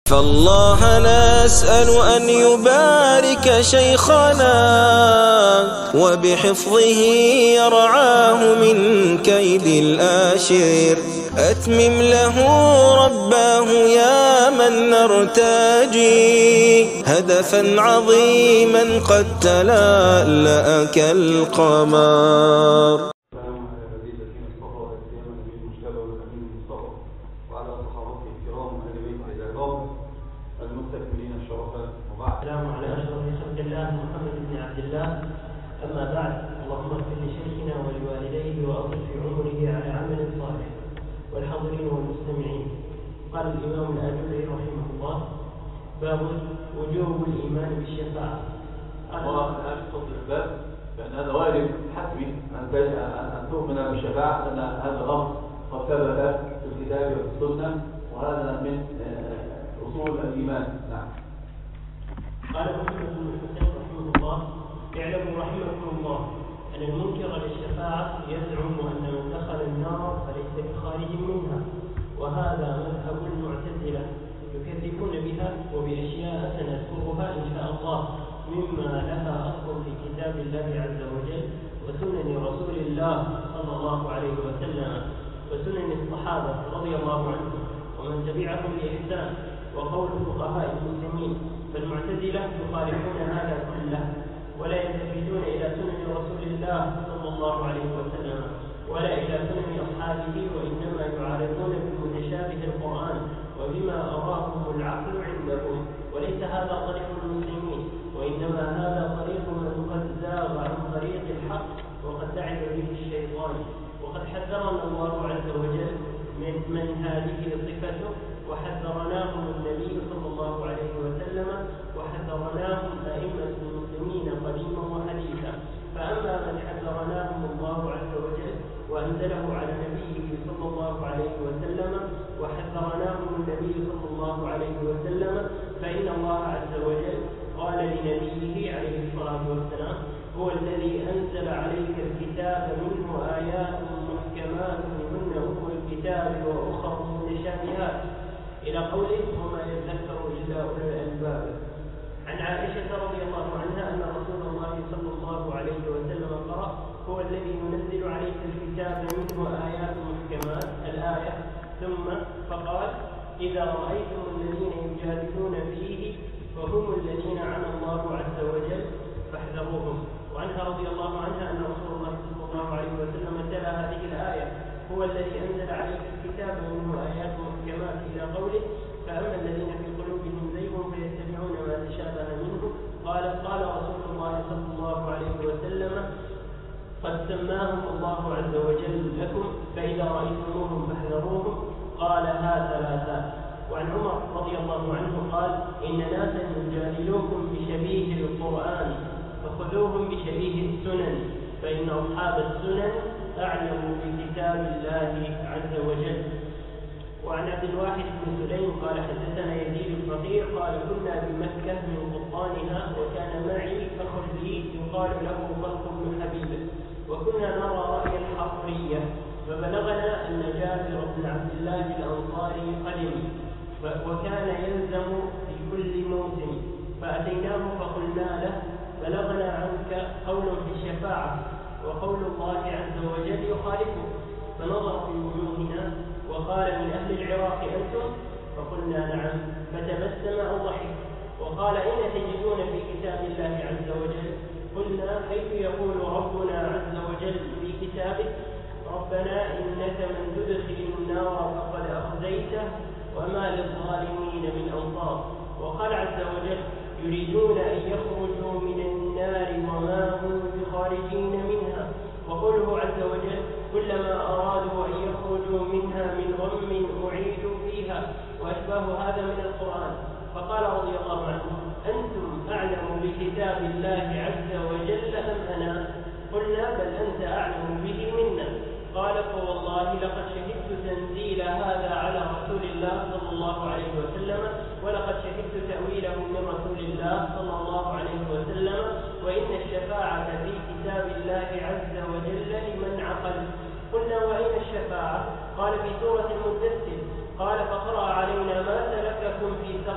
فالله نسأل أن يبارك شيخنا وبحفظه يرعاه من كيد الآشر. أتمم له رباه يا من نرتجي هدفا عظيما قد تلألأ كالقمر. السلام على أشرف خلق الله محمد بن عبد الله. أما بعد، اللهم اغفر لشيخنا ولوالديه وأطل في عمره على عمل صالح والحاضرين والمستمعين. قال الإمام الآجري رحمه الله: باب وجوب الإيمان بالشفاعة. الآن فصل الباب بأن هذا واجب حتمي أن تؤمن بالشفاعة، أن هذا الأمر قد ثبت في الكتاب والسنة، وهذا من أصول الإيمان. نعم. قال محمد بن حسين رحمه الله: اعلموا رحمكم الله أن المنكر للشفاعة يزعم أن من دخل النار فليس بخارج منها، وهذا مذهب المعتزلة يكذبون بها وبأشياء سنذكرها إن شاء الله مما لها أصل في كتاب الله عز وجل وسنن رسول الله صلى الله عليه وسلم وسنن الصحابة رضي الله عنهم ومن تبعهم بإحسان وقول فقهاء المسلمين. فالمعتزلة يخالفون هذا كله ولا يلتفتون إلى سنن رسول الله صلى الله عليه وسلم ولا إلى سنن أصحابه، وإنما يعارضون بمتشابه القرآن وبما أراهم العقل عندهم. وليس هذا طريق المسلمين، وإنما هذا طريق من قد زاغ عن طريق الحق وقد تعب به الشيطان. وقد حذرنا الله عز وجل من هذه صفته، وحذرناهم النبي صلى الله عليه وسلم، وحذرناهم أئمة المسلمين قديما وحديثا. فأما من حذرناهم الله عز وجل وأنزله على نبيه صلى الله عليه وسلم وحذرناهم النبي صلى الله عليه وسلم، فإن الله عز وجل قال لنبيه عليه الصلاة والسلام: هو الذي أنزل عليك الكتاب منه آيات محكمات هن أم الكتاب وأخر متشابهات، إلى قوله: وما يذكر إلا أولو الألباب. عن عائشة رضي الله عنها أن رسول الله صلى الله عليه وسلم قرأ: هو الذي ينزل عليك الكتاب منه آيات محكمات الآية، ثم فقال: إذا رأيتم الذين يجادلون فيه فهم الذين عنى الله عز وجل فاحذروهم. وعنها رضي الله عنها أن رسول الله صلى الله عليه وسلم تلا هذه الآية: هو الذي أنزل عليك الكتاب منه آيات محكمات، إلى قوله: فأما الذين في قلوبهم زيغ فيتبعون ما تشابه منه. قال رسول الله صلى الله عليه وسلم: قد سماهم الله عز وجل لكم، فإذا رأيتموهم فاحذروهم. قالها ثلاثا. وعن عمر رضي الله عنه قال: إن ناسا يجادلوكم بشبيه القرآن فخذوهم بشبيه السنن، فإن أصحاب السنن أعلم بكتاب الله عز وجل. وعن عبد الواحد بن سليم قال: حدثنا يزيد الفقير قال: كنا بمكة من قطانها، وكان معي أخ لي يقال له طلق بن حبيب، وكنا نرى رأي الحرية، فبلغنا أن جابر بن عبد الله الأنصاري قدم وكان يلزم في كل موسم، فأتيناه فقلنا له: بلغنا عنك قول في الشفاعة وقول الله عز وجل يخالفه. فنظر في وجوهنا وقال: من أهل العراق أنتم؟ فقلنا: نعم. فتبسم أو ضحك وقال: أين تجدون في كتاب الله عز وجل؟ قلنا: حيث يقول ربنا عز وجل في كتابه: ربنا إنك من تدخل النار فقد أخزيته وما للظالمين من أنصار. وقال عز وجل: يريدون أن يخرجوا من النار وما هم بخارجين منها. وقوله عز وجل: كلما أرادوا أن يخرجوا منها من غم أعيدوا فيها، وأشباه هذا من القرآن. فقال رضي الله عنه: أنتم أعلم بكتاب الله عز وجل أم أنا؟ قلنا: بل أنت أعلم به منا. قال: فوالله لقد شهدت تنزيل هذا على رسول الله صلى الله عليه وسلم، ولقد شهدت تأويله من رسول الله صلى الله عليه وسلم، وإن الشفاعة في كتاب الله عز وجل لمن عقل. قلنا: وأين الشفاعة؟ قال: في سورة المدثر. قال: فقرأ علينا ما سلككم في سقر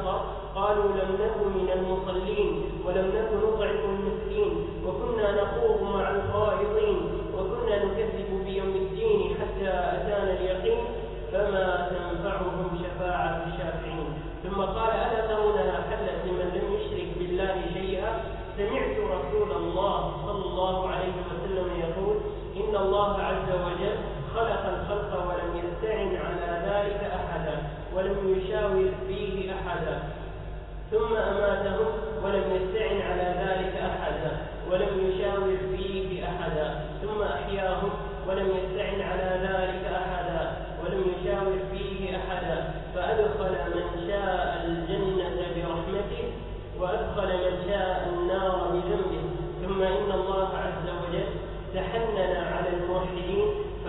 آخر قالوا لم نكن من المصلين ولم نكن نطعم المسكين وكنا نخوض مع الخائضين وكنا نكذب بيوم الدين حتى أتانا اليقين فما تنفعهم شفاعة الشافعين. ثم قال ألا ترونها حلت لمن لم يشرك بالله شيئا؟ سمعت رسول الله صلى الله عليه وسلم يقول إن الله عز وجل خلق الخلق ولم يستعن على ذلك أحدا ولم يشاور فيه أحدا ثم أماتهم ولم يستعن على ذلك أحدا ولم يشاور فيه أحدا ثم أحياهم ولم يستعن على ذلك أحدا ولم يشاور فيه أحدا فأدخل من شاء الجنة برحمته وأدخل من شاء النار بذنبه. ثم إن الله عز وجل تحنن على الموحدين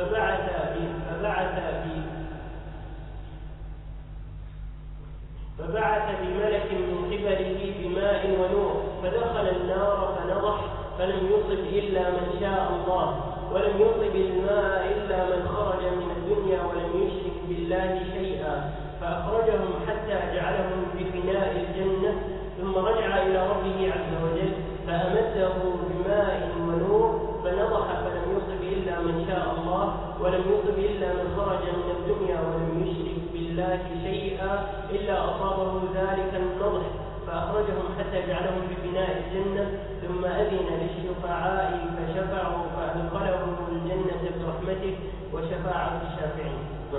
فبعث بملك من قبله بماء ونور فدخل النار فنضح فلم يصب إلا من شاء الله ولم يصب الماء إلا من خرج من الدنيا ولم يشرك بالله شيئا فأخرجهم حتى جعلهم بفناء الجنة ثم رجع إلى ربه عز وجل فأمده بماء ونور فنضح فلم يصب إلا من شاء الله ولم يصب إلا من خرج من الدنيا ولم يشرك بالله شيئا إلا أصابه ذلك النضح فأخرجهم حتى جعلهم بفناء الجنة ثم أذن للشفعاء فشفعوا فأدخلهم الجنة برحمته وشفاعة الشافعين.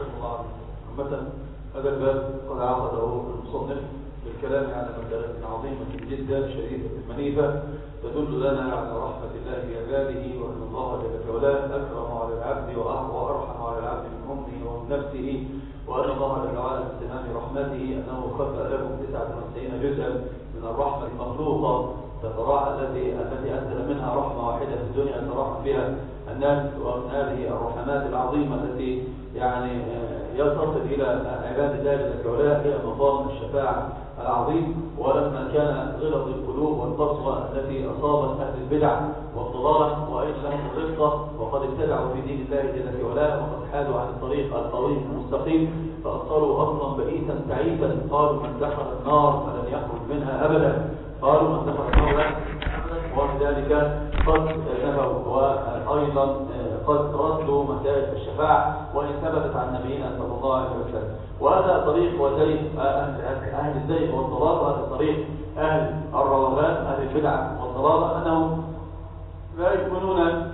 مثلا هذا الباب قد عقده المصنف بالكلام على مسألة عظيمة جدا شريفة منيفة تدل لنا على رحمة الله بعباده وأن الله جل وعلا أكرم على العبد وأرحم على العبد من أمه ومن نفسه وأن الله جل وعلا باستنام رحمته أنه خلق لكم 99 جزءا من الرحمة المخلوقة التي أنزل منها رحمة واحدة في الدنيا أن ترحم بها الناس ومن هذه الرحمات العظيمة التي يعني يصل إلى عباد الله جل وعلا هي مقام الشفاعة العظيم. ولما كان غلظ القلوب والقسوة التي أصابت أهل البدع والضلال وأين لهم الرفقة وقد ابتدعوا في دين الله جل وعلا وقد حادوا عن الطريق القويم المستقيم فأصلوا أصلا بئيسا تعيسا قالوا من دخل النار فلن يخرج منها أبدا قالوا من دخل النار وبذلك قد نفوا وأيضا قد ردوا مسائل الشفاعة وإن ثبتت عن نبينا صلى الله عليه وسلم. وهذا طريق وزيغ أهل الزيغ والضلال وهذا طريق أهل الروغان أهل البدع والضلال أنهم لا يؤمنون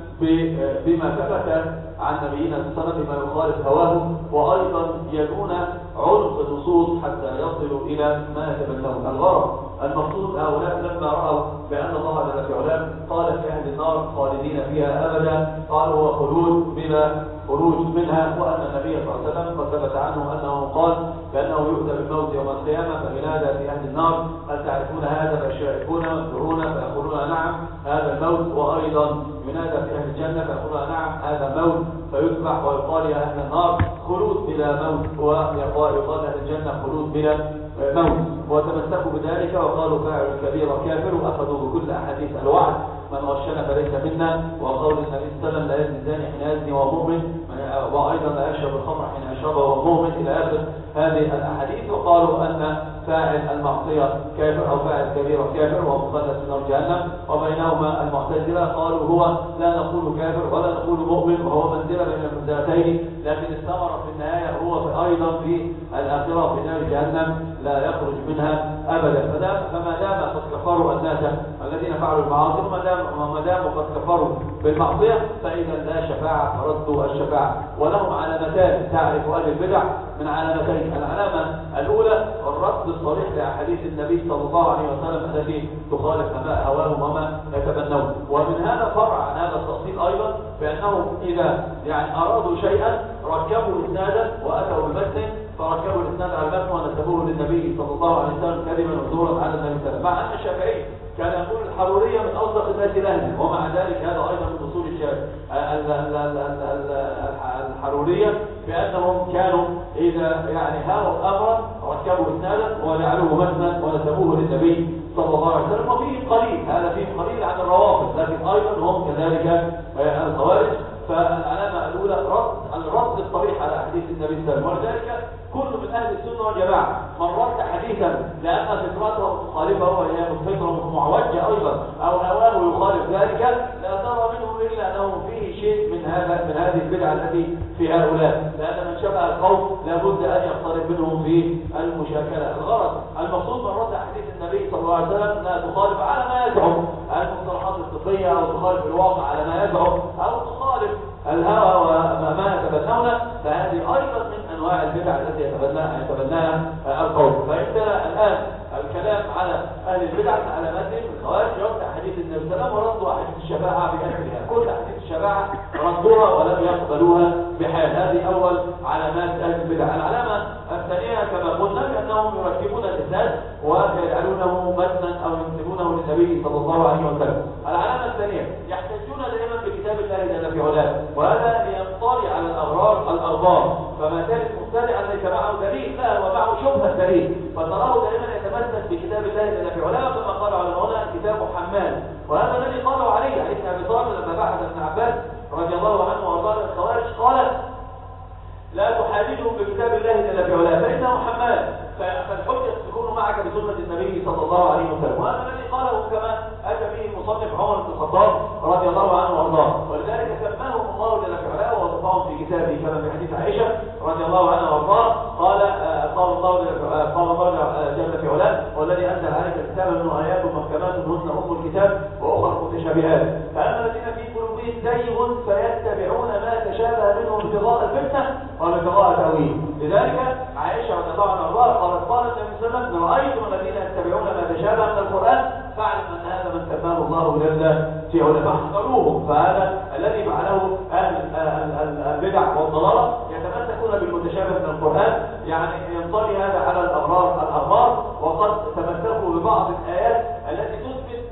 بما ثبت عن نبينا صلى الله عليه وسلم بما يخالف هواهم وأيضا يدعون عنق النصوص حتى يصلوا إلى ما يتبنون الغرض. المقصود هؤلاء لما رأوا بأن الله جل وعلا قال في أهل النار خالدين فيها أبدا قالوا هو خلود بلا خروج منها وأن النبي صلى الله عليه وسلم قد ثبت عنه أنه قال بأنه يؤتى بالموت يوم القيامة فينادى في أهل النار هل تعرفون هذا فيشاركون وينظرون فيقولون نعم هذا الموت وأيضا ينادى في أهل الجنة فيقولون نعم هذا موت فيذبح ويقال يا أهل النار خلود بلا موت ويقال أهل الجنة خلود بلا موت وتمسكوا بذلك وقالوا فاعل الكبير كافر وأخذوا بكل أحاديث الوعد من غشنا فليس منا وقول النبي صلى الله عليه وسلم لا يزني الزاني حين يزني وهو مؤمن وأيضا لا يشرب الخمر حين يشربه وهو مؤمن إلى آخر هذه الأحاديث وقالوا أن فاعل المعصية كافر أو فاعل كبير كافر وهو مخلد في نار جهنم وبينهما المعتزلة قالوا هو لا نقول كافر ولا نقول مؤمن وهو منزلة بين المنزلتين لكن الثمرة في النهاية هو أيضا في الآخرة في نار جهنم لا يخرج منها أبدا. فما دام قد كفروا الناس الذين فعلوا المعاصي وما داموا قد كفروا بالمعصية فإذا لا شفاعة فردوا الشفاعة. ولهم علامتان تعرف أهل البدع من علامتين. العلامة الأولى الرد الصريح لأحاديث النبي صلى الله عليه وسلم التي تخالف هواهم وما يتبنون. ومن هذا فرع عن هذا التفصيل أيضا بأنهم إذا أرادوا شيئا ركبوا إسنادا وأتوا بمتن فركبوا الإسناد على المتن ونسبوه للنبي صلى الله عليه وسلم كلمة وزورا على النبي صلى الله عليه وسلم مع أن الشافعي كان يقول الحرورية من أصدق الناس لهجا ومع ذلك هذا أيضا من أصول الحرورية بأنهم كانوا إذا هاوا أمرا ركبوا إسنادا وجعلوه متنا ونسبوه للنبي صلى الله عليه وسلم. وفيه قليل هذا فيه قليل عن الروافض لكن أيضا هم كذلك الخوارج. فالعلامة الأولى الرد الصريح على أحاديث النبي صلى الله عليه وسلم ولذلك كل من أهل السنة والجماعة من رد حديثا لأن فطرته مخالفة وهي فطرة معوجة أيضا أو هواه يخالف ذلك، لا ترى منه إلا أنه فيه شيء من هذه البدعة التي في هؤلاء، لأن من شبه القوم لابد أن يقترب منهم في المشاكلة. الغرض المقصود من رد حديث النبي صلى الله عليه وسلم لا تخالف على ما يزعم المصطلحات الطبية أو تخالف الواقع على ما يزعم أو تخالف الهوى وما يتبنونه، فهذه أيضا من أنواع البدع التي يتبناها القوم. فإننا الآن الكلام على أهل البدع على متن الخوارج رد حديث النبي صلى الله عليه وسلم ورد حديث الشفاعة بأكلها، كل حديث الشفاعة ردوها ولم يقبلوها بحال. هذه أول علامات أهل البدع. العلامة الثانية كما قلنا بأنهم يركبون الإسناد ويجعلونه متنا أو ينسبونه للنبي صلى الله عليه وسلم. العلامة الثانية يحتجون دائما بكتاب الله جل في علاه، وهذا لينطلي على الأغرار، فما كان مبتدعا ليس معه دليل، لا هو معه شبهة دليل، فتراه دائما يتمسك بكتاب الله جل في علاه كما قال علماؤنا كتاب حمال. وهذا الذي قاله علي بن ابي طالب لما بعث ابن عباس رضي الله عنه وارضاه الخوارج، قال لا تحاججهم بكتاب الله جل في علاه فانه حمال، فالحجه تكون معك بسنه النبي صلى الله عليه وسلم. وهذا الذي قاله كما اتى به المصنف عمر بن الخطاب رضي الله عنه وارضاه، ولذلك سماهم الله جل في علاه ووصفهم في كتابه كما في حديث عائشه رضي الله عنها وارضاه، قال الله جل في علاه والذي انزل عليك الكتاب منه ايات محكمات هن ام الكتاب واخرى متشابهات، فاما الذين في قلوبهم زيغ فيتبعون ما تشابه منه ابتغاء الفتنه وابتغاء تاويل. لذلك عائشه رضي الله عنها وارضاها قال النبي صلى الله عليه وسلم رايتم الذين يتبعون ما تشابه من القران فاعلم ان هذا من سماه الله جل في علاه فاحذروهم. فهذا الذي فعله اهل البدع والضلاله يتمسكون بالمتشابه من القران، يعني ينطلي هذا على الاغرار، وقد تمسكوا ببعض الايات التي تثبت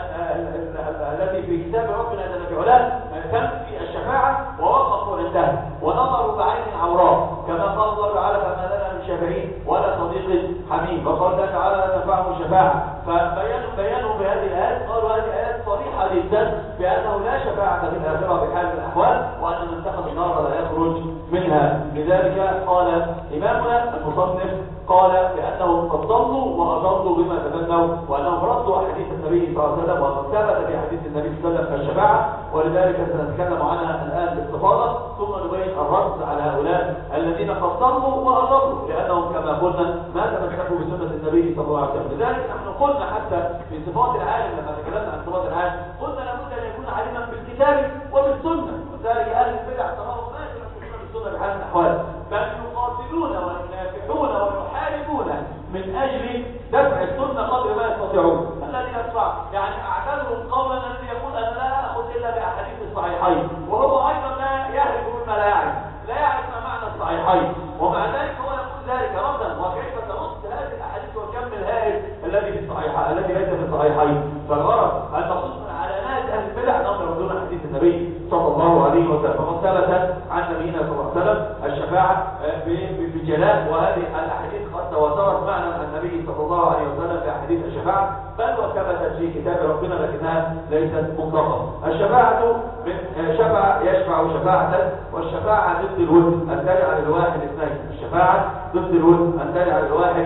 التي في كتاب ربنا جل في علاه تنفي الشفاعه ووقفوا عندها ونظروا بعين عوراء، كما قال الله تعالى فما لنا من شافعين ولا صديق حميم، وقال تعالى لا تنفعهم الشفاعه. فبينوا بهذه الايات، قالوا هذه ايات صريحه جدا بانه لا شفاعه في الاخره بحال من الاحوال، وان من دخل النار لا يخرج منها. لذلك قال امامنا المصنف قال بانهم قد ضلوا واضلوا بما تمنوا، وانهم ردوا حديث النبي صلى الله عليه وسلم وقد ثبت في حديث النبي صلى الله عليه وسلم الشفاعه، ولذلك سنتكلم عنها الان باستفاضه، ثم نبين الرد على هؤلاء الذين قد ضلوا واضلوا لانهم كما قلنا ما تمسكوا بسنه النبي صلى الله عليه وسلم. لذلك نحن قلنا حتى في صفات العالم لما تكلمنا عن صفات العالم قلنا لابد ان يكون عالما بالكتاب وبالسنه، وذلك اهل البدع تراهم ما يتمسكون بالسنه بحال من الاحوال، بل يقاتلون وينافحون ويحاربون من اجل دفع السنه قدر ما يستطيعون. الذي يدفع يعني اعتذرهم قولا الذي يقول انا لا اخذ الا باحاديث الصحيحين، وهو ايضا لا يعرف مما لا يعرف ما معنى الصحيحين، ومع ذلك هو يقول ذلك ردا. وكيف ترد هذه الاحاديث والكم الهائل الذي ليس في الصحيحين؟ فالغرض المقصود من علامات اهل البدع انهم يردون حديث النبي صلى الله عليه وسلم، فقد ثبت عن نبينا صلى الله عليه وسلم الشفاعه بجلاء، وهذه الاحاديث قد تواترت معنى النبي صلى الله عليه وسلم في احاديث الشفاعه، بل وثبتت في كتاب ربنا لكنها ليست مطلقه. الشفاعه من يشفع شفاعه، والشفاعه ضد الود ان تجعل الواحد اثنين، الشفاعه ضد الود ان تجعل الواحد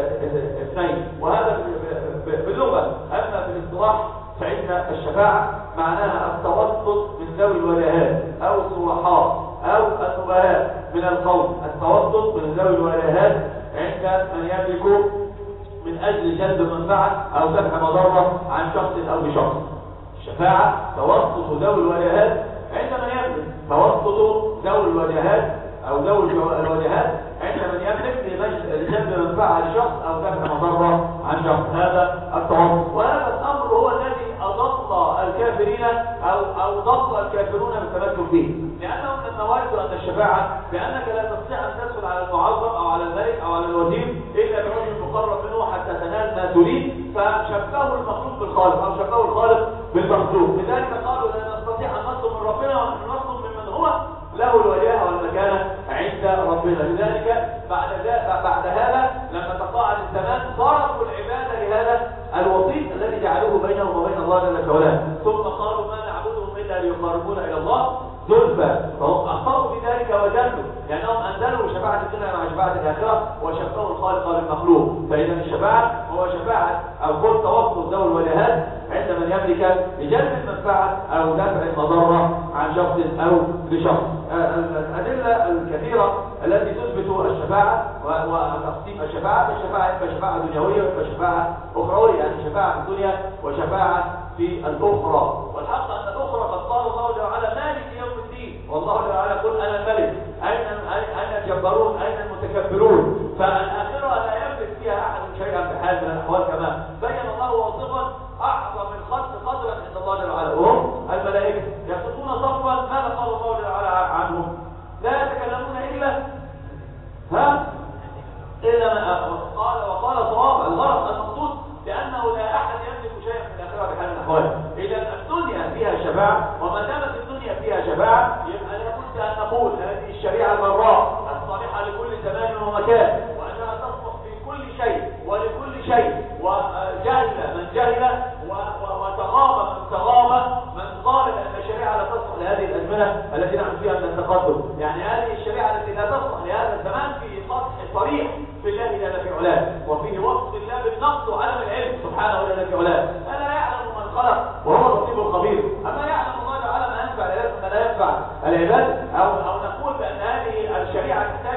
اثنين، وهذا باللغه. اما في الاصطلاح فإن الشفاعة معناها التوسط من ذوي الولايات أو الصلحاء أو النبلاء من القوم، التوسط من ذوي الولايات عند من يملك من أجل جلب منفعة أو دفع مضرة عن شخص أو بشخص. الشفاعة توسط ذوي الولايات عند من يملك، توسط ذوي الولايات أو ذوي الولايات عند من يملك لجلب منفعة لشخص أو دفع مضرة عن شخص، هذا التوسط. وهذا الأمر هو الذي أضل الكافرين أو ضل الكافرون بالتمسك به، لأنه من النوادر أن الشفاعة بأنك لا تستطيع أن تدخل على المعظم أو على الملك أو على الوزير إلا برجل مقرب منه حتى تنال ما تريد، فشبهوا المخلوق بالخالق أو شبهوا الخالق بالمخلوق. لذلك قالوا لا نستطيع أن نطلب من ربنا ونحن نطلب ممن هو له الولاية والمكانة عند ربنا. لذلك بعد هذا لما تقاعد الزمان صرفوا العبادة لهذا الوسيط الذي جعلوه بينهم وبين الله جل وعلا، ثم قالوا ما نعبدهم إلا ليقربونا إلى الله زلفى، فهم أخطأوا بذلك وجلوا، لأنهم أنزلوا شفاعة الدنيا مع شفاعة الآخرة وشبهوا الخالق بالمخلوق. فإذا الشفاعة هو شفاعة أو كل توسط ذوي الولايات عند من يملك لجلب المنفعة أو دفع المضرة عن شخص أو لشخص. الأدلة الكثيرة التي تثبت الشفاعة وتقسيم الشفاعة إما شفاعة دنيوية وإما شفاعة أخروية، يعني شفاعة في الدنيا وشفاعة في الأخرى. والحق أن الأخرى قد قال الله جل وعلا مالك يوم الدين، والله جل وعلا يقول أنا الملك، أين الجبارون أين المتكبرون. فالآخرة لا يملك فيها أحد شيئا بحال من الأحوال كما بين الله واصفا أعظم الخلق قدرا عند الله جل وعلا وهم الملائكة يخطون صفا. ماذا قال الله جل وعلا عنهم؟ لا يتكلمون إلا ما قال وقال صواب. الغرض المقصود لأنه لا أحد يملك شيئا في الآخرة بحال من الأحوال. إذا الدنيا فيها شفاعة، وما دامت الدنيا فيها شفاعة يبقى لابد أن نقول هذه الشريعة البراء الصالحة لكل زمان ومكان، وأنها تصلح في كل شيء ولكل شيء، وجهل من جهل وتغاب من تغاب من قال أن الشريعة لا تصلح لهذه الأزمنة التي نحن فيها من التقدم. يعني هذه الشريعة التي لا تصلح لهذا الزمان في سطح صريح في الله جل في علاه، وفيه وصف الله بالنقص وعدم العلم سبحانه جل في علاه. ألا يعلم من خلق وهو اللطيف الخبير. أما يعلم الله تعالى ما ينفع العباد وما لا ينفع العباد، أو نقول بأن هذه الشريعة تحتاج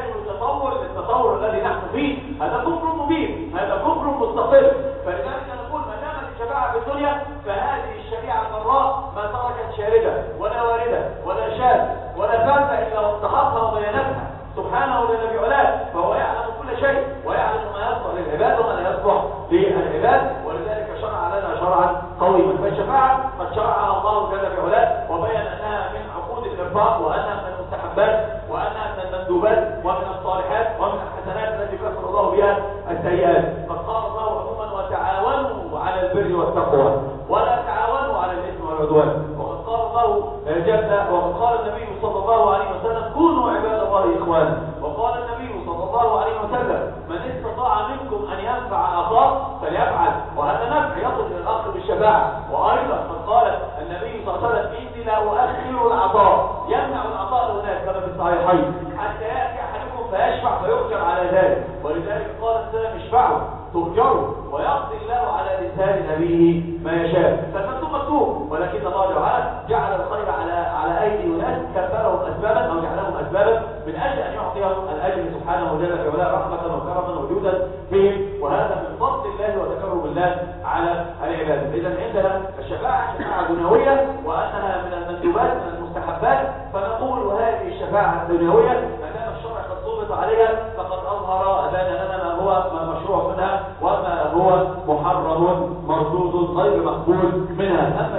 للتطور الذي نحن فيه، هذا كفر مبين، هذا كفر مستقل. فلذلك نقول ما دامت الشفاعة في الدنيا فهذه الشريعة البراء ما تركت شاردة ولا واردة ولا شاذ ولا فاسدة إلا واستحقها وبينتها سبحانه جل في علاه. فهو يعلم كل شيء ويعلم ما يصلح للعباد وما لا يصلح للعباد، ولذلك شرع لنا شرعا قويما. فالشفاعة قد شرعها الله جل في علاه وبين أنها من عقود الإرفاق، وأنها من المستحبات، وأنها من المندوبات ومن الصالحات ومن الحسنات التي كفر الله بها السيئات. قد قال الله عموما وتعاونوا على البر والتقوى ولا تعاونوا على الإثم والعدوان. وقد قال الله جل وقد قال النبي صلى الله عليه وسلم كونوا عباد الله إخوانا. وقال النبي صلى الله عليه وسلم من استطاع منكم أن ينفع أخاه فليفعل، وهذا نفع يصل إلى الأخ بالشفاعة. وأيضا قد قال النبي صلى الله عليه وسلم إني لا أؤخر العطاء، يمنع العطاء هناك كما في الصحيحين حتى يأتي أحدكم فيشفع فيؤجر على ذلك. ولذلك قال السلام اشفعوا تؤجروا ويقضي الله على لسان نبيه ما يشاء. فالمكتوب مكتوب، ولكن الله تعالى جعل الخير على أيدي أناس كفرهم أسبابا أو جعلهم أسبابا من أجل أن يعطيهم الأجر سبحانه جل في علاه رحمة وكرما وجودا بهم، وهذا من فضل الله وتكرم الله على العباد. إذا عندنا الشفاعة شفاعة دنيوية وأنها من المندوبات من المستحبات، فنقول هذه الشفاعة الدنيوية ما دام الشرع قد ضبط عليها فقد أظهر أبان لنا ما هو مشروع منها وما هو محرم مردود غير مقبول منها. أما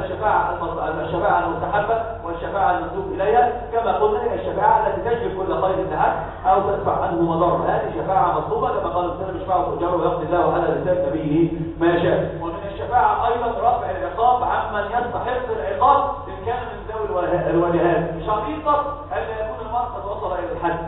الشفاعة المستحبة والشفاعة المندوب إليها كما قلنا هي الشفاعة التي تجلب كل خير لحد أو تدفع عنه مضرة، هذه شفاعة مطلوبة كما قال السلام اشفعوا تؤجروا ويقضي الله على لسان نبيه ما يشاء. ومن الشفاعة أيضا رفع العقاب عمن يستحق العقاب إن كان من ذوي الوجهات، شريطة ألا يكون المرء قد وصل إلى الحد.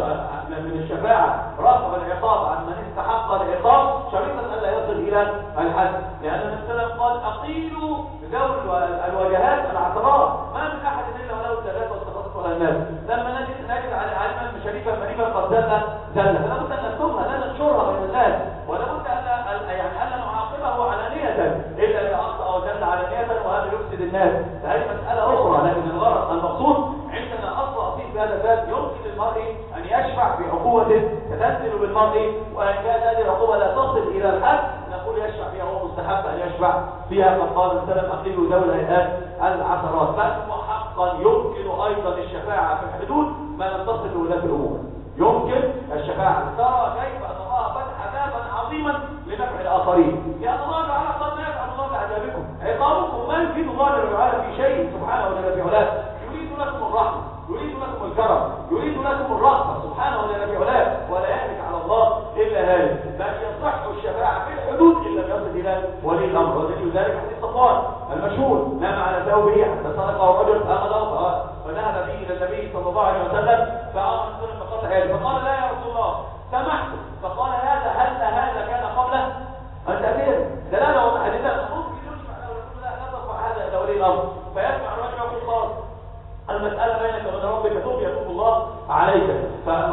من الشفاعة رفع العقاب عن من استحق العقاب شريطا ألا يصل إلى الحد، لأن النبي صلى الله عليه وسلم قال أقيلوا ذوي الوجهات العثرات ما من أحد إلا وله ثلاثة واستخلصت على الناس. لما نجد على علما شريفا مريبا قد زل فلا بد أن نكتمها لا ننشرها بين الناس، ولا بد أن نعاقبه علانية إلا إذا أخطأ أو زل علانية وهذا يفسد الناس. هذه مسألة أخرى، لكن الغرض المقصود عندنا أصل أصيل في هذا الباب يمكن للمرء أن يشفع بعقوبة تنزل بالمرء، وإن كانت هذه العقوبة لا تصل إلى الحد نقول يشفع فيها، هو مستحب أن يشفع فيها. قد قال السلام أقيلوا ذوي الهيئات العثرات. بل وحقا يمكن أيضا الشفاعة في الحدود ما لم تصل لولاة الأمور. يمكن الشفاعة. ترى كيف أن الله فتح بابا عظيما لنفع الآخرين، لأن الله تعالى قد لا يفعل الله بعذابكم، عقابكم ما يفيد الله تعالى في شيء سبحانه وتعالى في علاه. يريد لكم الرحمة، يريد لكم الكرم، يريد لكم الرحمة سبحانه وتعالى في علاه، ولا يهلك على الله إلا هذا. بل يصح الشفاعة في الحدود إن لم يصل إلى ولي الأمر. ودليل ذلك حديث صفوان المشهور نام على ثوبه حتى سرقه رجل أخذه فذهب به إلى النبي صلى الله عليه وسلم فأمر الرسول بقطع يده، فقال لا يا رسول الله سمحت، فقال هذا كان قبله أن تأتيه دلالة ومحددة ممكن يجمع له رسول الله لا ترفع هذا إلى ولي الأمر، فيسمع الرجل يقول خلاص المسألة بينك وبين ربك توب يتوب الله عليك.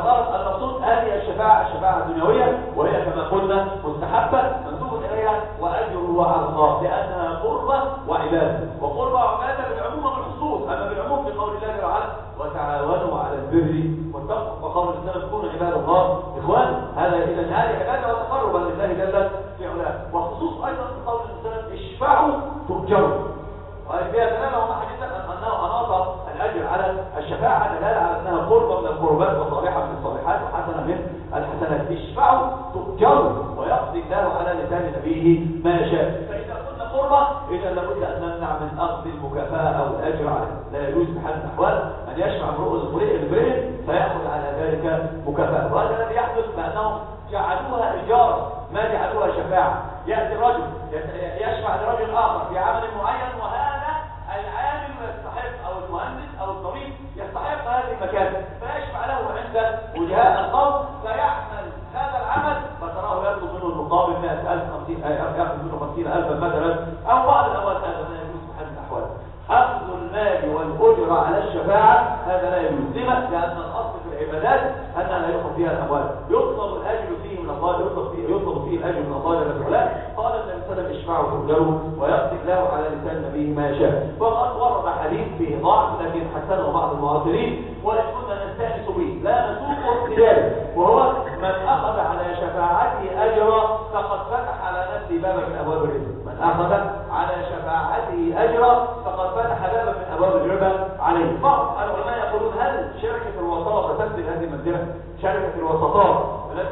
يردوها على الله لأنها قربة وعبادة، وقربة وعبادة بالعموم والخصوص. أما بالعموم في قول الله تعالى وتعاونوا على البر والتقوى، وقول الإسلام كونوا عباد الله إخوان، هذا إذا هذه عبادة وتقربا لله جل في علاه. وخصوص أيضا في قول الإسلام اشفعوا تؤجروا، وفيها دلالة وما حديثا أنه أناط الأجر على الشفاعة دلالة على أنها قربة من القربات وصالحة من الصالحات وحسنة من الحسنات. اشفعوا تؤجروا ويقضي الله على لسان نبيه ما يشاء. فإذا قلنا قربة إذا لابد أن نمنع من أخذ المكافأة أو الأجر عليه. لا يجوز بحال الأحوال أن يشفع امرئ لامرئ فيأخذ على ذلك مكافأة. وهذا الذي يحدث بأنهم جعلوها إيجار ما جعلوها شفاعة. يأتي الرجل يشفع لرجل آخر في عمل معين، وهذا العامل يستحق أو المهندس أو الطبيب يستحق هذه المكانة، فيشفع له عند وجهاء القوم فيعمل هذا العمل فتراه يطلب منه المقابل 100,000 يأخذ منه 50,000 مثلا أو بعض الأموال. هذا لا يجوز بحال الأحوال. أخذ المال والأجر على الشفاعة هذا لا يجوز. لما؟ لأن الأصل في العبادات أنها لا يؤخذ فيها الأموال، يطلب الأجر فيه من الله، يطلب فيه الأجر من الله جل وعلا. قال النبي صلى الله عليه وسلم اشفعوا تؤجروا ويقضي الله على لسان نبيه ما يشاء. وقد ورد حديث فيه ضعف لكن حسنه بعض المعاصرين ولا كنا نستأنس به لا نسوقه بذلك، وهو من أخذ على شفاعته أجرا فقد فتح على نفسه بابا من أبواب الربا. من أخذ على شفاعته أجرا فقد فتح بابا من أبواب الربا عليه. بعض العلماء يقولون هل شركة الوساطة تمثل هذه المنزلة؟ شركة الوساطات التي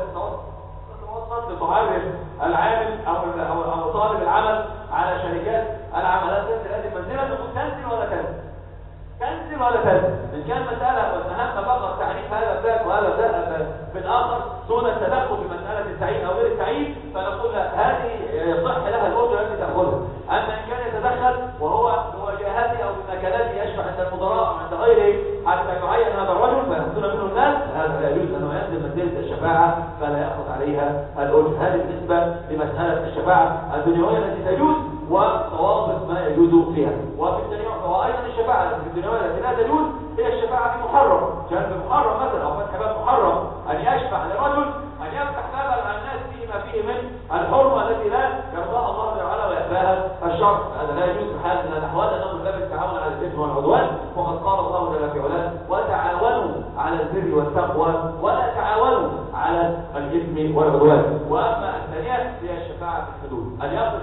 تتوسط لتعرف العامل أو طالب العمل على شركات العمل، هل تمثل هذه المنزلة؟ تقول تنزل ولا تنزل؟ تنزل ولا تنزل؟ إن كان مسألة والمهم فقط تعريف هذا الذات وهذا الذات بالآخر دون التدخل في مسألة التعيين أو غير التعيين، فنقول هذه يصح لها الأجرة التي تأخذها. أما إن كان يتدخل وهو بوجاهته أو بمكانته يشفع عند المدراء أو عند غيره حتى يعين هذا الرجل فيأخذون منه الناس، هذا لا يجوز أنه ينزل منزلة الشفاعة فلا يأخذ عليها الأجر. هذه بالنسبة لمسألة الشفاعة الدنيوية التي تجوز وضوابط ما يجوز فيها. وفي الدنيا وأيضا الشفاعة في الدنيوية التي لا تجوز هي الشفاعة في محرم، كان في محرم مثلا أو فتح باب محرم أن يشفع لرجل أن يفتح بابا على الناس فيه ما فيه من الحرمة التي لا يرضاها الله تعالى ويأباها الشرع. هذا لا يجوز في حال من الأحوال أنه من باب التعاون على الإثم والعدوان، وقد قال الله جل في علاه وتعاونوا على البر والتقوى ولا تعاونوا على الإثم والعدوان. وأما الثانية هي الشفاعة في الحدود، أن يقف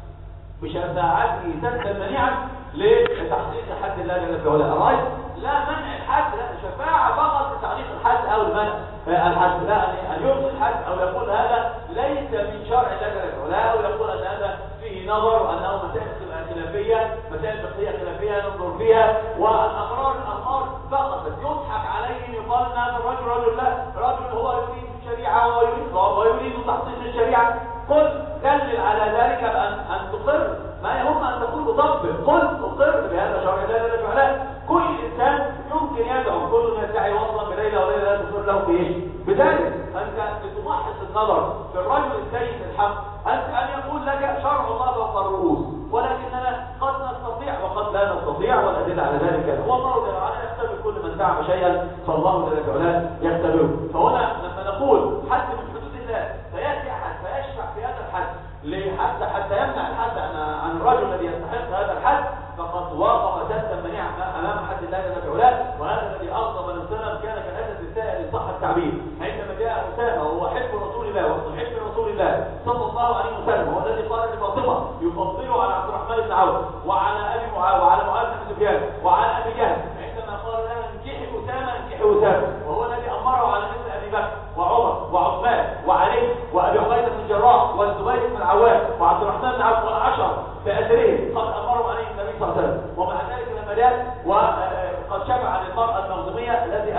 بشفاعته سدا منيعا لتحقيق حد الله جل في علاه. الرأي لا منع الحد، لا شفاعة فقط لتحقيق الحد أو المنع الحد، لا أن يلغي الحد أو يقول هذا ليس من شرع الله جل في علاه، أو يقول أن هذا فيه نظر وأنه مسائل خلافية، مسائل فقهية خلافية ننظر فيها، والأقرار فقط يضحك عليه يقال أن هذا الرجل رجل هو يريد الشريعة ويريد تحقيق الشريعة. قل دلل على ذلك بأن تقر، ما يهم أن تقول مطبق، قل أقر بهذا شرع الله جل في علاه. كل إنسان يمكن يدعو، كل يدعي وصلا بليلة وليلة لا تصير له بإيش؟ بذلك أنت لتمحص النظر في الرجل السيد الحق أن يقول لك شرع الله فوق الرؤوس، ولكننا قد نستطيع وقد لا نستطيع، والأدلة على ذلك والله جل وعلا يختبر كل من دعا شيئا فالله جل وعلا يختبره. فهنا لما نقول حد من حدود الله فيأتي أحد فيشفع في هذا الحد حتى يمنع الحد عن الرجل الذي يستحق هذا الحد فقد وقف سدا منيعا امام حد الله جل وعلا. وهذا الذي اغضب من السلف كان كالاسد السائل صح التعبير عندما جاء اسامه وهو حب رسول الله ومحب رسول الله صلى الله عليه وسلم، وهو الذي قال لفاطمه يفضله على عبد الرحمن بن عوف وعلى ابي معاويه وعلى معاذ بن سفيان وعلى ابي جهل، عندما قال لها انكحي اسامه وهو الذي امره على مثل ابي بكر وعمر وعثمان وعلي وابي عبيده بن الجراح والزبير بن العوام وعبد الرحمن بن عوف والعشر بأسرهم قد امروا عليه النبي صلى الله عليه وسلم. ومع ذلك لما جاء وقد شفع للمرأة المخزومية التي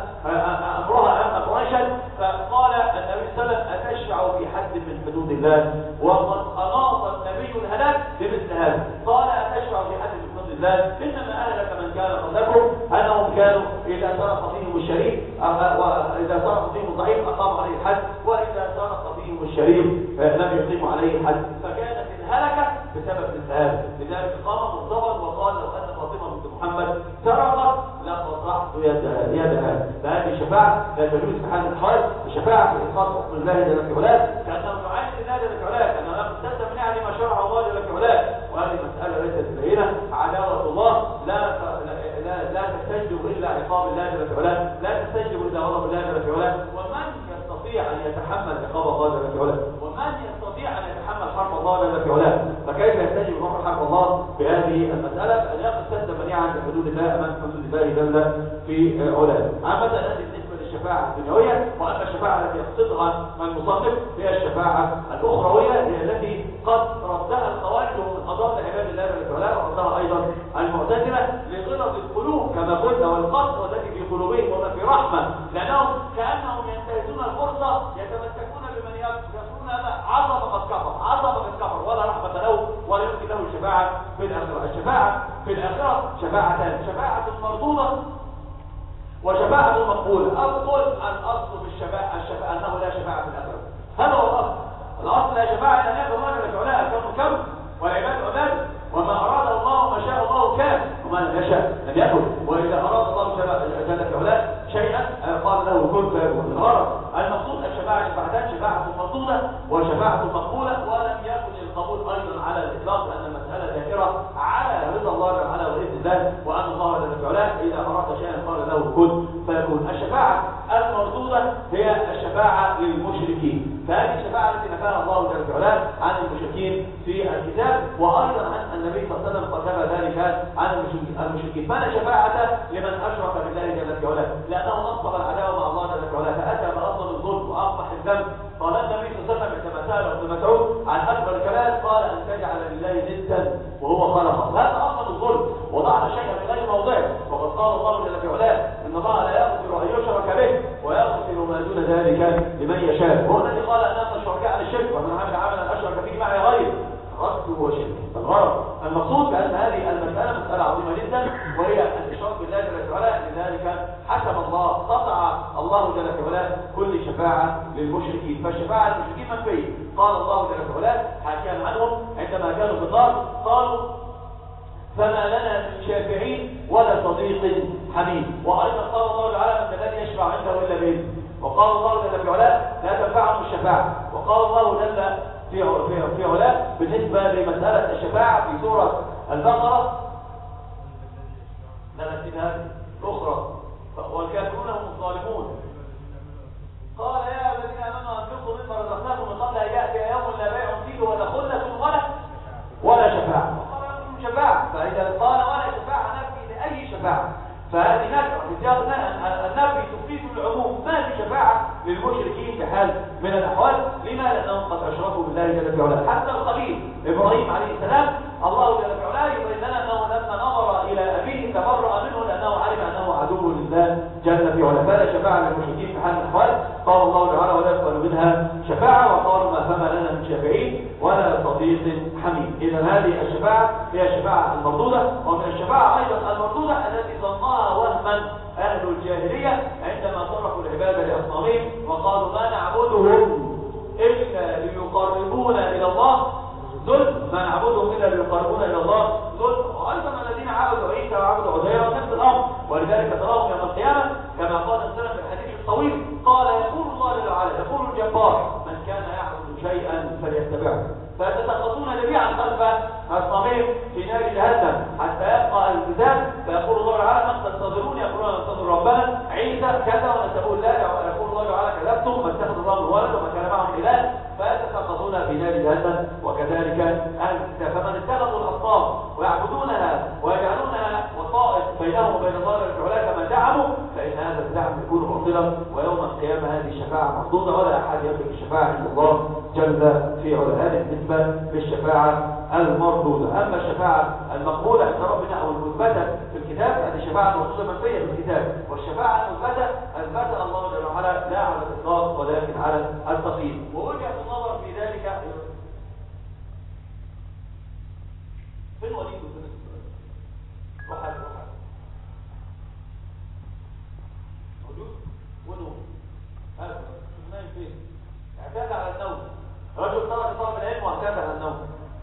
امرها قريشا فقال النبي صلى الله عليه وسلم اتشفع في حد من حدود الله وقد اناط النبي الهلاك بمثل هذا. قال اتشفع في حد من حدود الله انما اهلك من كان قبلكم انهم كانوا اذا سرق فيهم الشريف واذا سرق فيهم الضعيف اقاموا عليه الحد، واذا سرق فيهم الشريف لم يقيموا عليه الحد، فكانت الهلكه بسبب مثل هذا. لذلك قام مغضبا وقال لو ان فاطمه بنت محمد سرقت لقطعت يدها. فهذه الشفاعه لا تجوز في حال الحال. الشفاعه في اسقاط حكم الله جل في علاه كانه يعاند الله جل في علاه، كانه يقصد من يعني ما شرع الله عقاب الله جل في علاه، ومن يستطيع ان يتحمل حرب الله جل في علاه، فكيف يحتاج بمر حرب الله بهذه المساله؟ فان يقف سدا منيعا بحدود الله امام حدود الله جل في علاه. عامه هذه بالنسبه للشفاعه الدنيويه، واما الشفاعه التي يقصدها المصنف هي الشفاعه الاخرويه، هي التي قد ردها الخوارج ومن اضل عباد الله جل في علاه، وردها ايضا المعتزله لغلظ القلوب كما قلنا، والقسوه التي في قلوبهم وما في رحمه، لانهم كانهم ينتهزون الفرصه يتمسكون بمن يقولون عظم قد كفر، عظم قد كفر، ولا رحمه له ولا يمكن له الشفاعه في الاخره. الشفاعه في الاخره شفاعتان: شفاعه مردوده وشفاعه مقبوله. اقول الاصل في الشفاعه انه لا شفاعه في الاخره، هذا هو الاصل. الاصل لا شفاعه الا ان يكون الله جل في علاه الكون كون والعباد عباد، وما اراد الله وما شاء الله كان، وما لم يشاء لم يكن. واذا اراد الله جل في علاه شيئا قال له كن فيكون. الغرض المقصود الشفاعه شفاعتان: شفاعه مردوده وشفاعه مقبوله، ولم يكن القبول ايضا على الاطلاق، لان المساله ذاكره على رضا الله جل وعلا واذن الله، وان الله جل في علاه اذا اراد شيئا قال له كن فيكون. الشفاعه المردوده هي الشفاعه للمشركين، فهذه الشفاعه التي نفاها الله جل في علاه عن المشركين في الكتاب، وايضا عن النبي صلى الله عليه وسلم قد نفى ذلك عن المشركين. فلا شفاعه لمن اشرك بالله جل في علاه، لانه نصب العداوه مع الله جل في علاه، فاتى باصل الظلم واقبح الذنب. قال النبي صلى الله عليه وسلم كما سال ابن مسعود عن اكبر الكبائر، قال ان تجعل لله ندا وهو خلقه. هذا اصل الظلم، وضعنا شيئا في غير موضعه، وقد قال الله جل في علاه ان الله لا يغفر ان يشرك به ويغفر ما دون ذلك لمن يشاء. هو الذي قال ان احنا شركاء على الشرك، ومن عمل عملا اشرك فيه معي غيري رده وشرك. الغرض المقصود بان هذه المساله مساله عظيمه جدا، وهي الاشراك بالله جل وعلا. لذلك حسب الله قطع الله جل وعلا كل شفاعه للمشركين، فالشفاعه للمشركين منفيه. قال الله جل وعلا حكيا عنهم عندما كانوا في النار قالوا فما لنا من شافعين ولا صديق حميم. وايضا قال الله تعالى من الذي يشفع عنده الا باذنه. وقال الله جل وعلا لا تنفعهم الشفاعه. وقال الله جل في علاه بالنسبة لمسألة الشفاعة في سورة البقرة: لا نسينا الأخرى والكافرون هم الظالمون. قال يا الذين آمنوا أنفقوا مما رزقناكم من قبل أن يأتي يوم لا بيع فيه ولا خلة ولا شفاعة. وقال لكم شفاعة، فإذا قال ولا شفاعة نفي لأي شفاعة، فهذه نكرة في سياق النفي تفيد العموم، ما في شفاعة للمشركين بحال من الأحوال. لما؟ لأنهم قد أشركوا بالله جل في علاه. حتى الخليل إبراهيم عليه السلام الله جل في علاه يبين لنا أنه لما نظر إلى أبيه تبرأ منه، لأنه علم أنه عدو لله جل في علاه. فلا شفاعة للمشركين بحال من الأحوال. قال الله تعالى ولا يقبل منها شفاعة، وقالوا ما فما لنا من شافعين ولا صديق حميم. إذا هذه الشفاعة هي الشفاعة المردودة. ومن الشفاعة أيضا المردودة التي ظنها وهما أهل الجاهلية عندما صرفوا العبادة لأصنامهم وقالوا ما نعبدهم إلا ليقربونا إلى الله ظلم، ما نعبدهم إلا ليقربونا إلى الله ظلم. وأيضا الذين عبدوا عيسى وعبدوا عزير نفس الأمر، ولذلك تراهم يوم القيامة كما قال السلام في الحديث الطويل قال يقول الله جل وعلا يقول الجبار من كان يعبد شيئا فليتبعه، فتتخطون جميعا خلف أصنامهم في نار جهنم حتى يبقى الكتاب، فيقول الله تعالى من تنتظرون؟ يقولون ننتظر ربنا. عيسى كذا ونسأل لا، يقول الله تعالى كذبتم ما اتخذ الله الولد وما كان معه اله، فيتخطون في نار جهنم. وكذلك اهل الكتاب فمن اتخذوا الاصنام ويعبدونها ويجعلونها وسائط بينهم وبين الله جل وعلا كما زعموا، فان هذا الزعم يكون باطلا، ويوم القيامه هذه الشفاعه مردوده، ولا احد يملك الشفاعه عند الله جل في علا. هذه بالنسبه للشفاعه المردوده. اما الشفاعه المقبوله عند ربنا او المثبته في الكتاب هذه الشفاعه المردوده منفيه في الكتاب، والشفاعه المثبته اثبتها الله جل وعلا لا على الاطلاق ولكن على التقييد. ووجهه النظر في ذلك في الوليد وحد موجود ونوم هذا نايم فين؟ اعتاد على النوم. رجل ترك طلب العلم واعتاد على النوم.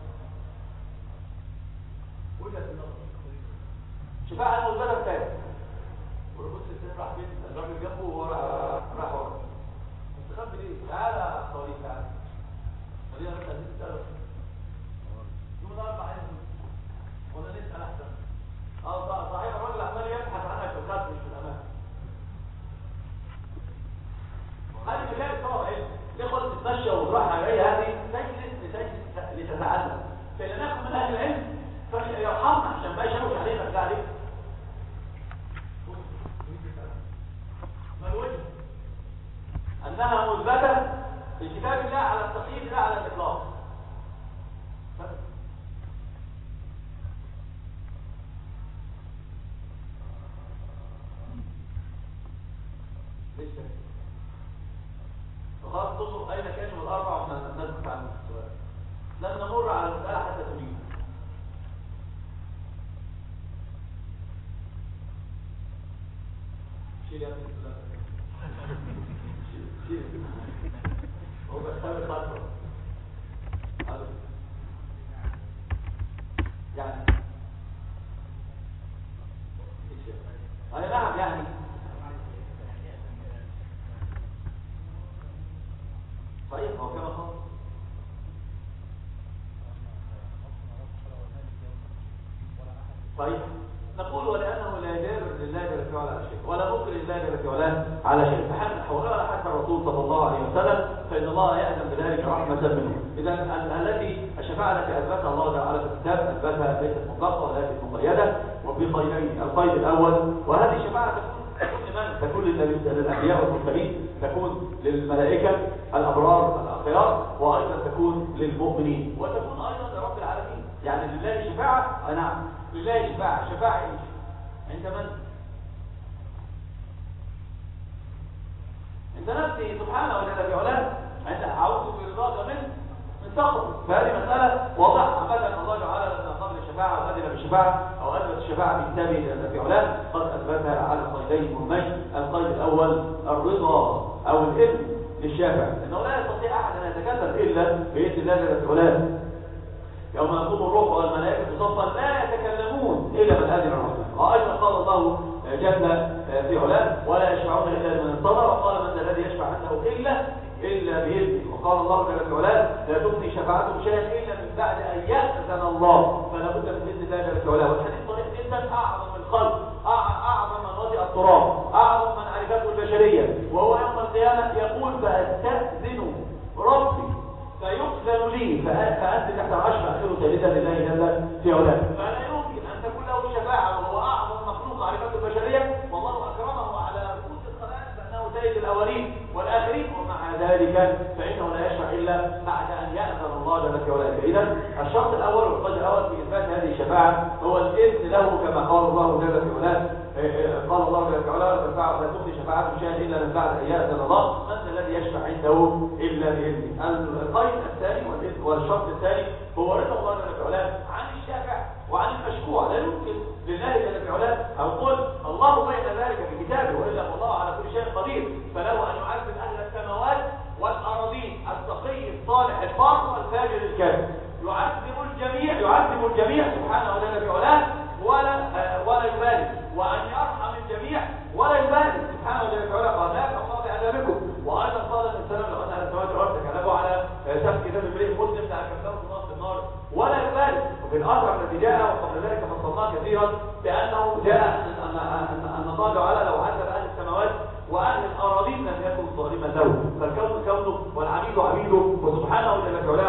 وجهه النظر شفاعه المثبته بتاعتها. والبص الثاني راح فين؟ الراجل جنبه راح ورا. مستخبي ليه؟ تعالى يا اخوي تعالى. خلينا بس نسال. يوم الاربعاء عايز ولا نسال احسن؟ صحيح الراجل عمال يبحث عنك في الخلف مش في الامام. هذه بدايه طلب علم. ليه خالص تتعلم، فإذا نكون من أهل العلم فيرحمنا عشان ما يشوش علينا بتاع عليك. ما الوجه؟ أنها مثبتة في كتاب الله على التقييد لا على الإطلاق. ليش كده؟ وخلاص تنظر أين كانوا الأربع وإحنا نسكت عن السؤال. لن نمر على المسألة حتى تجيب. شيل يا ابني شيل هو بيختار الخطوة يعني أي نعم يعني صحيح هو كما قال صحيح نقول ولأنه لا يجاب لله جل وعلا على شيء ولا مكر لله جل وعلا على شيء فحمل حولها حتى الرسول صلى الله عليه وسلم فإن الله يأذن بذلك رحمة منه. إذا التي الشفاعة التي أثبتها الله تعالى في الكتاب أثبتها ليست مطلقة ولكن مقيدة وبقيدين القيد الأول وهذه الشفاعة تكون لمن؟ تكون للأنبياء والمرسلين تكون للملائكة الأبرار الأخيار وأيضا تكون للمؤمنين وتكون أيضا لرب العالمين. يعني لله شفاعة نعم لله شفاعة شفاعة عند من؟ عند نفسه سبحانه وتعالى بعلاه عند أعوذ برضاك من سخطه. فهذه مسألة واضحة عامة الله تعالى لما قبل الشفاعة وأذن بالشفاعة أو أثبت الشفاعة في كتابه جل وعلا قد أثبتها على قيدين مهمين. القيد الأول الرضا أو الإذن للشافع لأنه لا يستطيع أحد أن يتكلم إلا بإذن الله جل وعلا. يوم يقوم الروح والملائكة صفا لا يتكلمون إلا من أذن الرحمن. وأيضا قال الله جل في علاه ولا يشفعون إلا لمن ارتضى وقال من الذي يشفع عنده إلا بإذنه. وقال الله جل وعلا لا تغني شفاعتهم شيئا إلا من بعد أن يأذن الله فلا بد من إذن الله جل وعلا. والحديث صريح جدا أعظم الخلق أعظم من وطئ التراب أعظم من عرفته البشرية وهو يوم القيامة يقول فأستأذن ربي فيؤذن لي فأنت تحت العرش فأخير سيدا لله جل في علاه. فلا يمكن أن تكون له شفاعة وهو أعظم مخلوق عرفته البشرية والله أكرمه على رؤوس الخلائق بأنه سيد الأولين والآخرين ومع ذلك فإنه لا يشفع إلا بعد أن يأذن الله جل وعلا. إذا الشرط الأول والقيد الأول في إثبات هذه الشفاعة هو الإذن له كما قال الله جل وعلا. قال الله جل وعلا لا تغني شفاعتهم شيئا إلا من بعد أن يأذن الله من الذي يشفع عنده إلا بإذنه. القيد الثاني والشرط الثاني هو رضا الله جل وعلا عن الشافع وعن المشفوع. لا يمكن لله جل وعلا أو قل الله بين ذلك في كتابه وإلا الله على كل شيء قدير فله أن يعذب أهل السماوات والأراضين التقي الصالح البار والفاجر الكافر يعذب الجميع سبحانه جل وعلا ولا يبالي وأن يرحم الجميع ولا يبالي سبحانه جل وعلا. قال لا الله بعذابكم. وأيضا قال السلام لو أن أهل السماوات والأرض تكلموا على سفك دم امرئ مسلم لأكلهم الله في النار ولا يبالي. وفي الأثر الذي جاء وقبل ذلك فصلناه كثيرا بأنه جاء أن الله تعالى لو عذب أهل السماوات وأهل الأراضين لم يكن ظالما له فالكون كونه والعبيد عبيده وسبحانه جل وعلا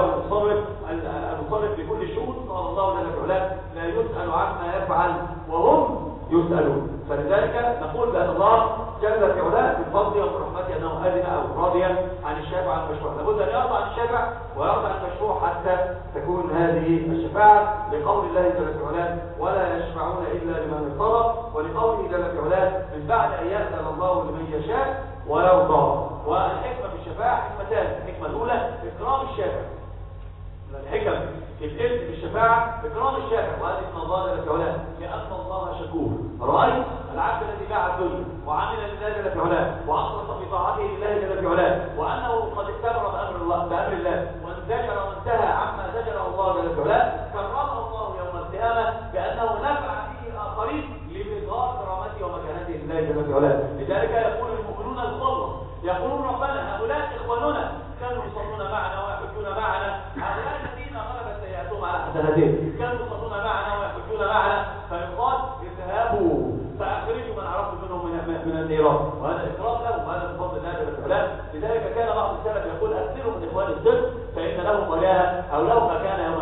المصرف لكل الشؤون. قال الله جل وعلا لا يسأل عما يفعل وهم يسألون. فلذلك نقول بأن الله جل وعلا بفضله وبرحمته أنه أذن أو راضيا عن الشافع وعن المشفوع. لابد أن يرضى عن الشافع ويرضى عن المشفوع حتى تكون هذه الشفاعة لقول الله جل وعلا ولا يشفعون إلا لمن ارتضى ولقوله جل وعلا من بعد أن يأذن الله لمن يشاء ويرضى. والحكمة في الشفاعة حكمتان. الحكمة الأولى إكرام الشافع. الحكم في الإذن بالشفاعة إكرام الشافع وهذه من الله جل وعلا لأن الله شكور. رأيت العبد الذي باع الدنيا وعمل لله جل وعلا وأخلص في طاعته لله جل وعلا وأنه قد استمر بأمر الله وانزجر وانتهى عما زجره الله جل وعلا كرمه الله يوم القيامة بأنه نفع به الآخرين لإظهار كرامته ومكانته لله جل وعلا. لذلك يقول المؤمنون الخلص يقولون ربنا هؤلاء إخواننا كانوا يصلون معنا ويحجون معنا هؤلاء الذين غلبت سيئاتهم على حسناتهم كانوا يصلون معنا ويحجون معنا فيقال اذهبوا فأخرجوا من عرفتم منهم من النيران. وهذا إكرام لهم وهذا من فضل الله جل وعلا. لذلك كان بعض السلف يقول أكثروا من إخوان السر فإن لهم وجاهة أو لهم مكانة يوم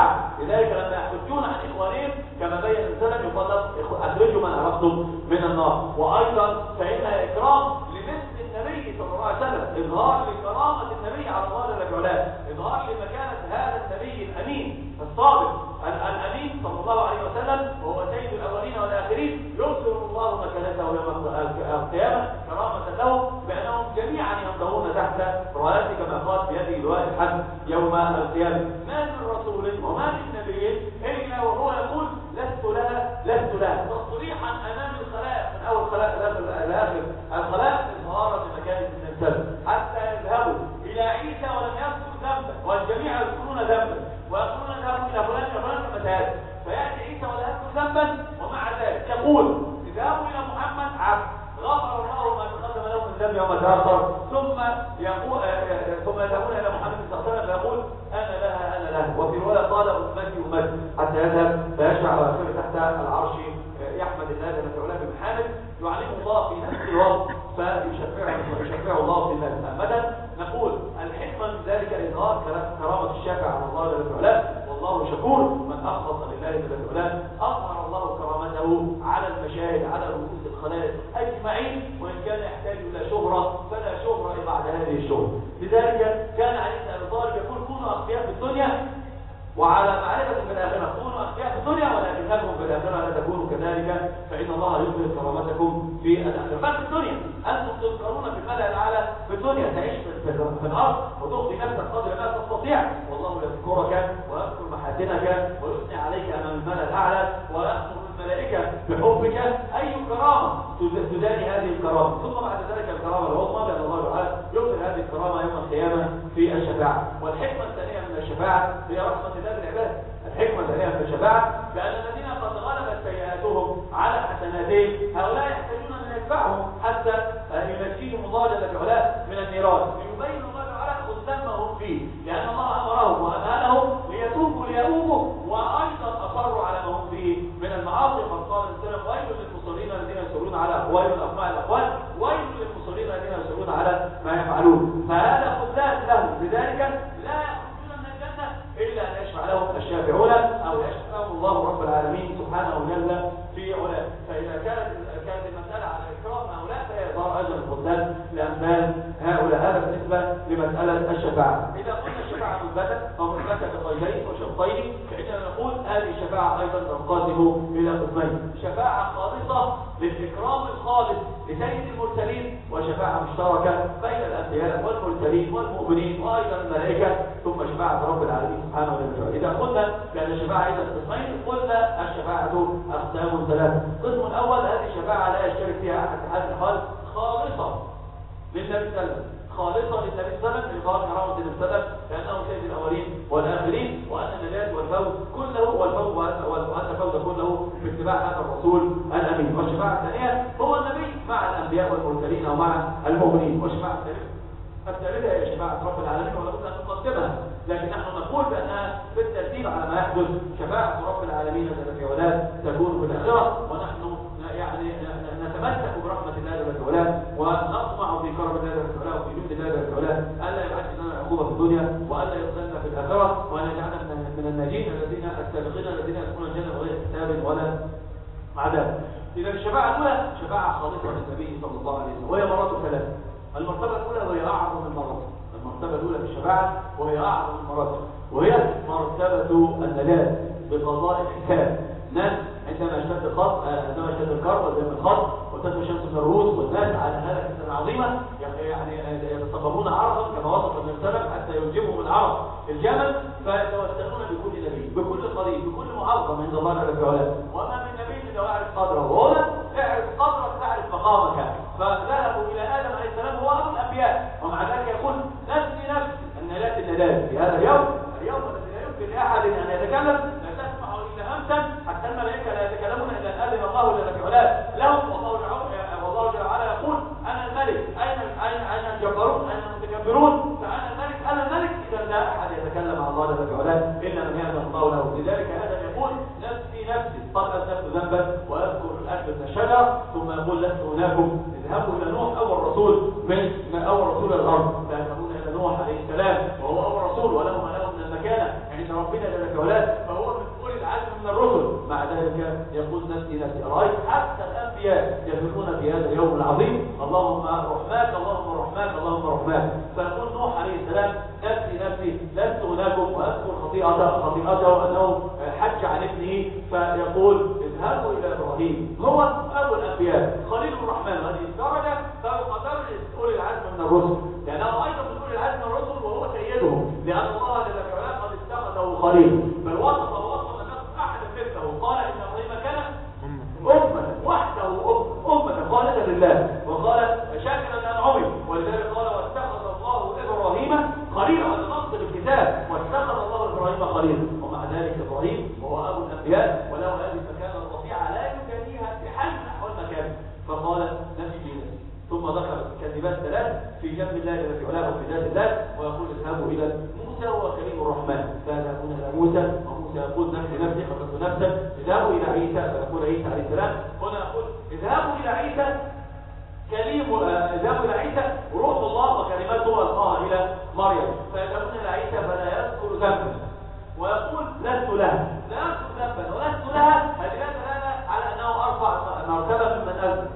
الشفاعة. لذلك لما يحجون عن إخوانهم كما بين السلف يقال أخرجوا من أردتم من النار. وأيضا فإنها إكرام لمثل النبي صلى الله عليه وسلم، إظهار لكرامة النبي على الله جل وعلا، إظهار لمكانة هذا النبي الأمين الصادق الأمين صلى الله عليه وسلم، وهو سيد الأولين والآخرين. يظهر الله مكانته يوم القيامة كرامة له بأنهم جميعا يمضون تحت رايته كما قال بيده لواء الحمد يوم القيامة. ما من رسول وما من نبي إلا وهو يقول لست لها لست لها، تصريحا أمام الخلائق من أول خلائق إلى آخر الخلائق، إظهارا لمكانة النبي حتى يذهبوا إلى عيسى ولم يذكر ذنبا والجميع يذكرون ذنبا ويقولون اذهبوا إلى فلان كفلان كمثال، فيأتي عيسى ولا يذكر ذنبا ومع ذلك يقول اذهبوا إلى محمد عبد غفر الله ما تقدم له من ذنب يوم تأخر، ثم يقول ثم يذهبون إلى محمد صلى الله عليه وسلم فيقول أنا لها أنا لها. وفي رواية قال أمتي أمتي حتى يذهب فيشفع ويصير تحت العرش يحمد الله جل وعلا بمحامد يعلمه الله في نفس الوقت فيشفعه الله في الناس. متى نقول الحكمة من ذلك إظهار كرامة الشافع على الله جل وعلا، والله شكور. من أخلص لله جل وعلا أظهر الله كرامته على المشاهد على رؤوس الخلائق أجمعين، وإن كان يحتاج إلى شهرة فلا شهرة بعد هذه الشهرة. لذلك كان علي بن أبي طالب يقول كونوا أخفياء في الدنيا وعلى معرفة بالآخرة، كونوا أخفياء في الدنيا ولكنكم في الآخرة لا تكونوا كذلك، فإن الله يظهر كرامتكم في الآخرة. بل في الدنيا أنتم تذكرون في الملأ الأعلى في الدنيا، تعيش في الأرض وتخفي نفسك قدر ما تستطيع، والله يذكرك ويذكر محاسنك ويثني عليك أمام الملأ الأعلى ويأمر الملائكة بحبك. أي كرامة تداني هذه الكرامة؟ ثم بعد ذلك الكرامة العظمى لأن الله تعالى يظهر هذه الكرامة يوم القيامة في الشفاعة. والحكمة الثانية من الشفاعة هي رحمة الله بالعباد. الحكمة الثانية من الشفاعة بأن الذين قد غلبت سيئاتهم على حسناتهم هؤلاء يحتاجون أن يدفعهم حتى ينجيهم الله جل وعلا من النيران، ليبين الله تعالى خذلانهم فيه، لأن الله أمرهم وأمهلهم ليتوبوا ليؤوبوا، وأيضا أصروا على ما هم فيه من المعاصي. قد قال السلف ويل للمصلين الذين يصرون على أقوال الأقوال الأقوال، ويل للمصلين الذين يصرون على ما يفعلون. فهذا خذلان لهم، لذلك لا يخرجون من الجنة إلا أن يشفع لهم الشافعون أو يشفعهم الله رب العالمين سبحانه وجل في علاه. فإذا كانت المسألة على إكرام هؤلاء فيظهر أجر الخذلان لأمثال هؤلاء. هذا بالنسبة لمسألة الشفاعة. إذا قلنا الشفاعة مثبتة أو مثبتة بقيدين وشرطين فإننا نقول هذه الشفاعة أيضا تنقسم إلى قسمين: شفاعة خالصة للإكرام الخالص لسيد المرسلين، وشفاعة مشتركة بين الأنبياء والمرسلين والمؤمنين وأيضا الملائكة، ثم شفاعة رب العالمين سبحانه وتعالى. إذا قلنا بأن الشفاعة أيضا قسمين قلنا الشفاعة أقسام ثلاثة. القسم الأول هذه الشفاعة لا يشترك فيها أحد في حال الحال، خالصة للنبي صلى الله عليه وسلم، خالصة للنبي صلى الله عليه وسلم لإظهار كرامة النبي صلى الله عليه وسلم لأنه سيد الأولين والآخرين، وأن النجاة والفوز كله وأن الفوز كله باتباع هذا الرسول الأمين. والشفاعة الثانية هو النبي مع الأنبياء والمرسلين أو مع المؤمنين. والشفاعة الثالثة هي شفاعة رب العالمين ولا بد أن نقدمها، لكن نحن نقول بأنها بالترتيب على ما يحدث. شفاعة رب العالمين جل وعلا تكون في الآخرة، ونحن يعني نتمسك برحمة الله جل وعلا ونطمع في كرم الله جل وعلا وفي جود الله جل وعلا ألا يبعث لنا عقوبة في الدنيا وألا يخزلنا في الآخرة، وأن يجعلنا من الناجين الذين السابقين الذين يدخلون الجنة بغير حساب ولا عذاب. إذا الشفاعة الأولى شفاعة خالصة للنبي صلى الله عليه وسلم، وهي مرات ثلاثة. المرتبة الأولى وهي أعظم المراتب، المرتبة الأولى في الشفاعة وهي أعظم المراتب، وهي مرتبة النجاة بقضاء الحساب. الناس عندما اشتد الكرب وزي الخط وتدنو الشمس من الرؤوس والناس على هذا الحساب العظيمة يعني يتصبرون عرضا كما وصف النبي صلى الله عليه وسلم حتى يلجمهم العرض الجمل، فيتوسلون بكل نبي بكل قريب بكل معظم عند الله جل وعلا. وما من نبي الا واعرف قدره، وهنا اعرف قدرك تعرف مقامك. فذهبوا الى ادم عليه السلام هو ابو الانبياء، ومع ذلك يقول نفسي نفسي النجاة النجاة في هذا اليوم الذي لا يمكن لاحد ان يتكلم، لا تسمع الا همسا، حتى الملائكه لا يتكلمون الا ان اذن الله جل وعلا لهم. والله جل وعلا يقول انا الملك، اين الجبارون، اين المتكبرون، فانا الملك انا الملك. اذا لا احد يتكلم عن الله جل وعلا الا من يأذن الله له. لذلك ادم يقول نفسي نفسي، قد اذنبت ذنبا ويذكر الاكل من الشجر، ثم يقول لست هناكم. اذهبوا الى نوح اول رسول من اول رسول الارض، فيذهبون الى نوح عليه السلام وهو اول رسول وله ما له من المكانه عند ربنا جل وعلا، فهو من أولي العزم من الرسل. مع ذلك يقول نفسي نفسي، أرأيت حتى الأنبياء يفرون في هذا اليوم العظيم اللهم رحماك اللهم رحماك اللهم رحماك. فيقول نوح عليه السلام نفسي نفسي لست هناكم، وأذكر خطيئته أنه حج عن ابنه، فيقول اذهبوا إلى إبراهيم هو أبو الأنبياء خليل الرحمن، هذه الدرجة فيقدر أولي العزم من الرسل، لأنه أيضا من أولي العزم من الرسل وهو سيدهم، لأن الله جل وعلا قد اتخذه خليل، بل وصف أن أحد مثله، قال إن إبراهيم كان أمة وحده أمة خالدا لله، وقال شاكرا لأنعمه، ولذلك قال واتخذ الله إبراهيم خليلا، هذا نص الكتاب، واتخذ الله إبراهيم خليلا. ومع ذلك إبراهيم وهو أبو الأنبياء وله هذه المكانة الرفيعة لا يجانيها بحال من أحوال مكانه، فقال نفسي بنفسي، ثم ذكر كلمات ثلاث في جنب الله جل وعلا وفي ذات الله، ويقول اذهبوا إلى موسى وكريم الرحمن، فيذهبون إلى موسى وموسى يقول نفسي نفسي قتلت نفسا، اذهبوا إلى عيسى فيقول عيسى عليه السلام، هنا يقول اذهبوا إلى عيسى اذهبوا إلى عيسى روح الله وكلماته ألقاها إلى مريم، فيذهبون إلى عيسى فلا يذكر ذنبا، ويقول لست لها، لا يذكر ذنبا ولست لها، هذه لا دلالة على أنه أرفع مرتبة ممن أذنب،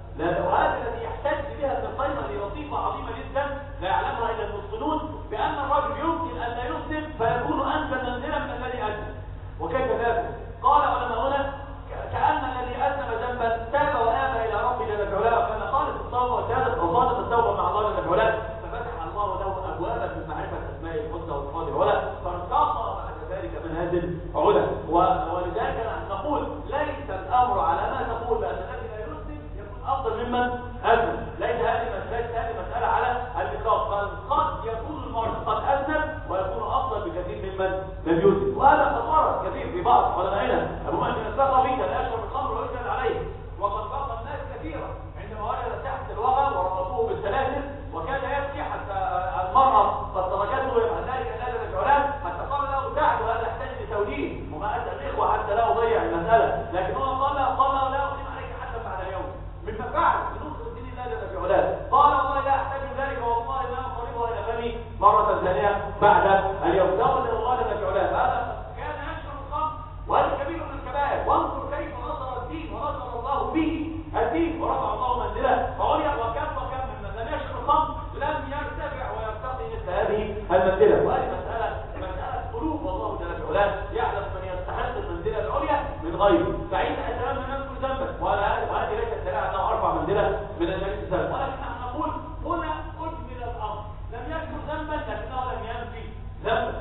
وهذا الذي يحتج بها ابن القيم هذه لطيفة عظيمة جدا لا يعلمها إلا المتقنون، بأن الرجل يمكن أن لا يذنب فيكون أنزل منزلا من الذي أذنب. وكيف ذلك؟ قال علماؤنا كأن الذي أذنب ذنبا تاب وآب إلى ربه جل وعلا وكان خالص التوبة وصادق التوبة مع الله جل وعلا، ففتح الله له أبوابا من معرفة أسماء الحسنى وصفات العلا، فارتقى بعد ذلك منازل علا. ولذلك نقول ليس الأمر على ما تقول بأن الذي لا يذنب يكون أفضل ممن أذنب، ليس هذه مسألة على الإطلاق، بل قد يكون المرء قد أذنب ويكون أفضل بكثير ممن لم يذنب، وهذا قد ورد كثير في بعض علمائنا. أبو مهدي الثقفي كان يشرب الخمر ويجلد عليه، وقد بقى الناس كثيرا عندما وجد تحت الوغى وربطوه بالسلاسل وكان يبكي حتى المرأة قد تركته ويبعد ذلك النادي الجعلان حتى قال له دعه هذا يحتاج لتوجيه وما أتى الإخوة حتى لا أضيع المسألة، لكن هو قال لا أقيم عليك حتى بعد يوم مما فعل بنصر الدين النادي الجعلان، قال والله لا أحتاج ذلك والله لا أقربها إلى فمي مرة ثانية بعد اليوم، دخل إلى الله الجعلان، هذا كان يشرب الخمر وهذا كبير من الكبائر، وانظر كيف نصر الدين ونصر الله به الدين ورفع الله منزله فعليا، وكم من لم يشرب الخمر لم يرتفع ويرتقي مثل هذه المنزله، وهذه مسألة قلوب، والله جل وعلا يعلم من يستحق المنزله العليا من غيره، فعيسى عليه السلام لم يذكر ذنبا، وهذه ليست دلالة انه ارفع منزله من النبي صلى الله عليه وسلم، ولكن نحن نقول هنا اجمل الامر، لم يذكر ذنبا لكنه لم ينفي ذنبا،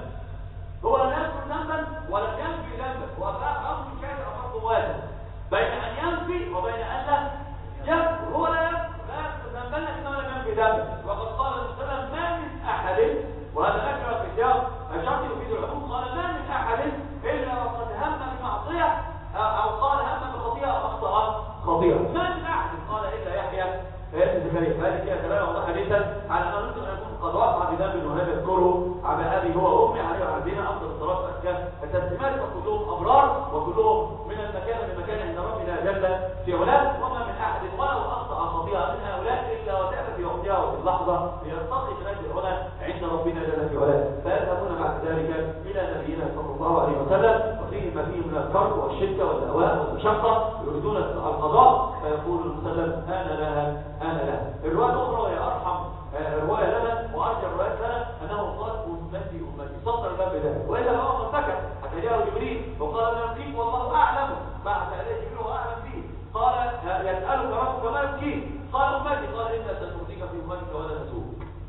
هو لم يذكر ذنبا ولم ينفي ذنبا، وأمر شاكر فرق واحد بين أن ينفي وبين أن لا يذكر، هو لا يذكر ذنبا لكنه لم ينفي ذنبا، وقد قال الرسول ما من أحد، وهذا نكر في سياق الشرط يفيد العموم، قال ما من أحد إلا وقد هم بمعصية أو قال هم بخطيئة أو أخطأ خطيئة، ما من أحد قال إلا يحيى ابن زكريا، فهذه فيها دلالة واضحة جدا على أنه يمكن أن يكون قد وقع بذنب ولم يذكره على أبي هو وأمي عليه وعلينا أفضل الصلاة والسلام، التسليمات وكلهم أبرار وكلهم من المكان لمكان عند ربنا جل في علاه، وما من أحد ولو أخطأ خطيئة من هؤلاء إلا وتأتي في وقتها وفي اللحظة ليرتقي بنجل العلا عند ربنا جل في علاه، فيذهبون بعد ذلك إلى نبينا صلى الله عليه وسلم وفيه ما فيه من الكرب والشدة والدواء والمشقة، يريدون القضاء، فيقول المسلم أنا لها أنا لها. الرواية الأخرى وهي أرحم رواية لنا وأرجع روايات لنا أنه قال أمتي صدر الباب بذلك، وإذا هو من سكت حتى جاءه جبريل وقال ما يبكيك والله أعلم، بعد إليه جبريل وهو أعلم به، قال يسألك ربك ما يبكيك، قال أمتي، قال إن سترضيك في أمتك ولا تسوء،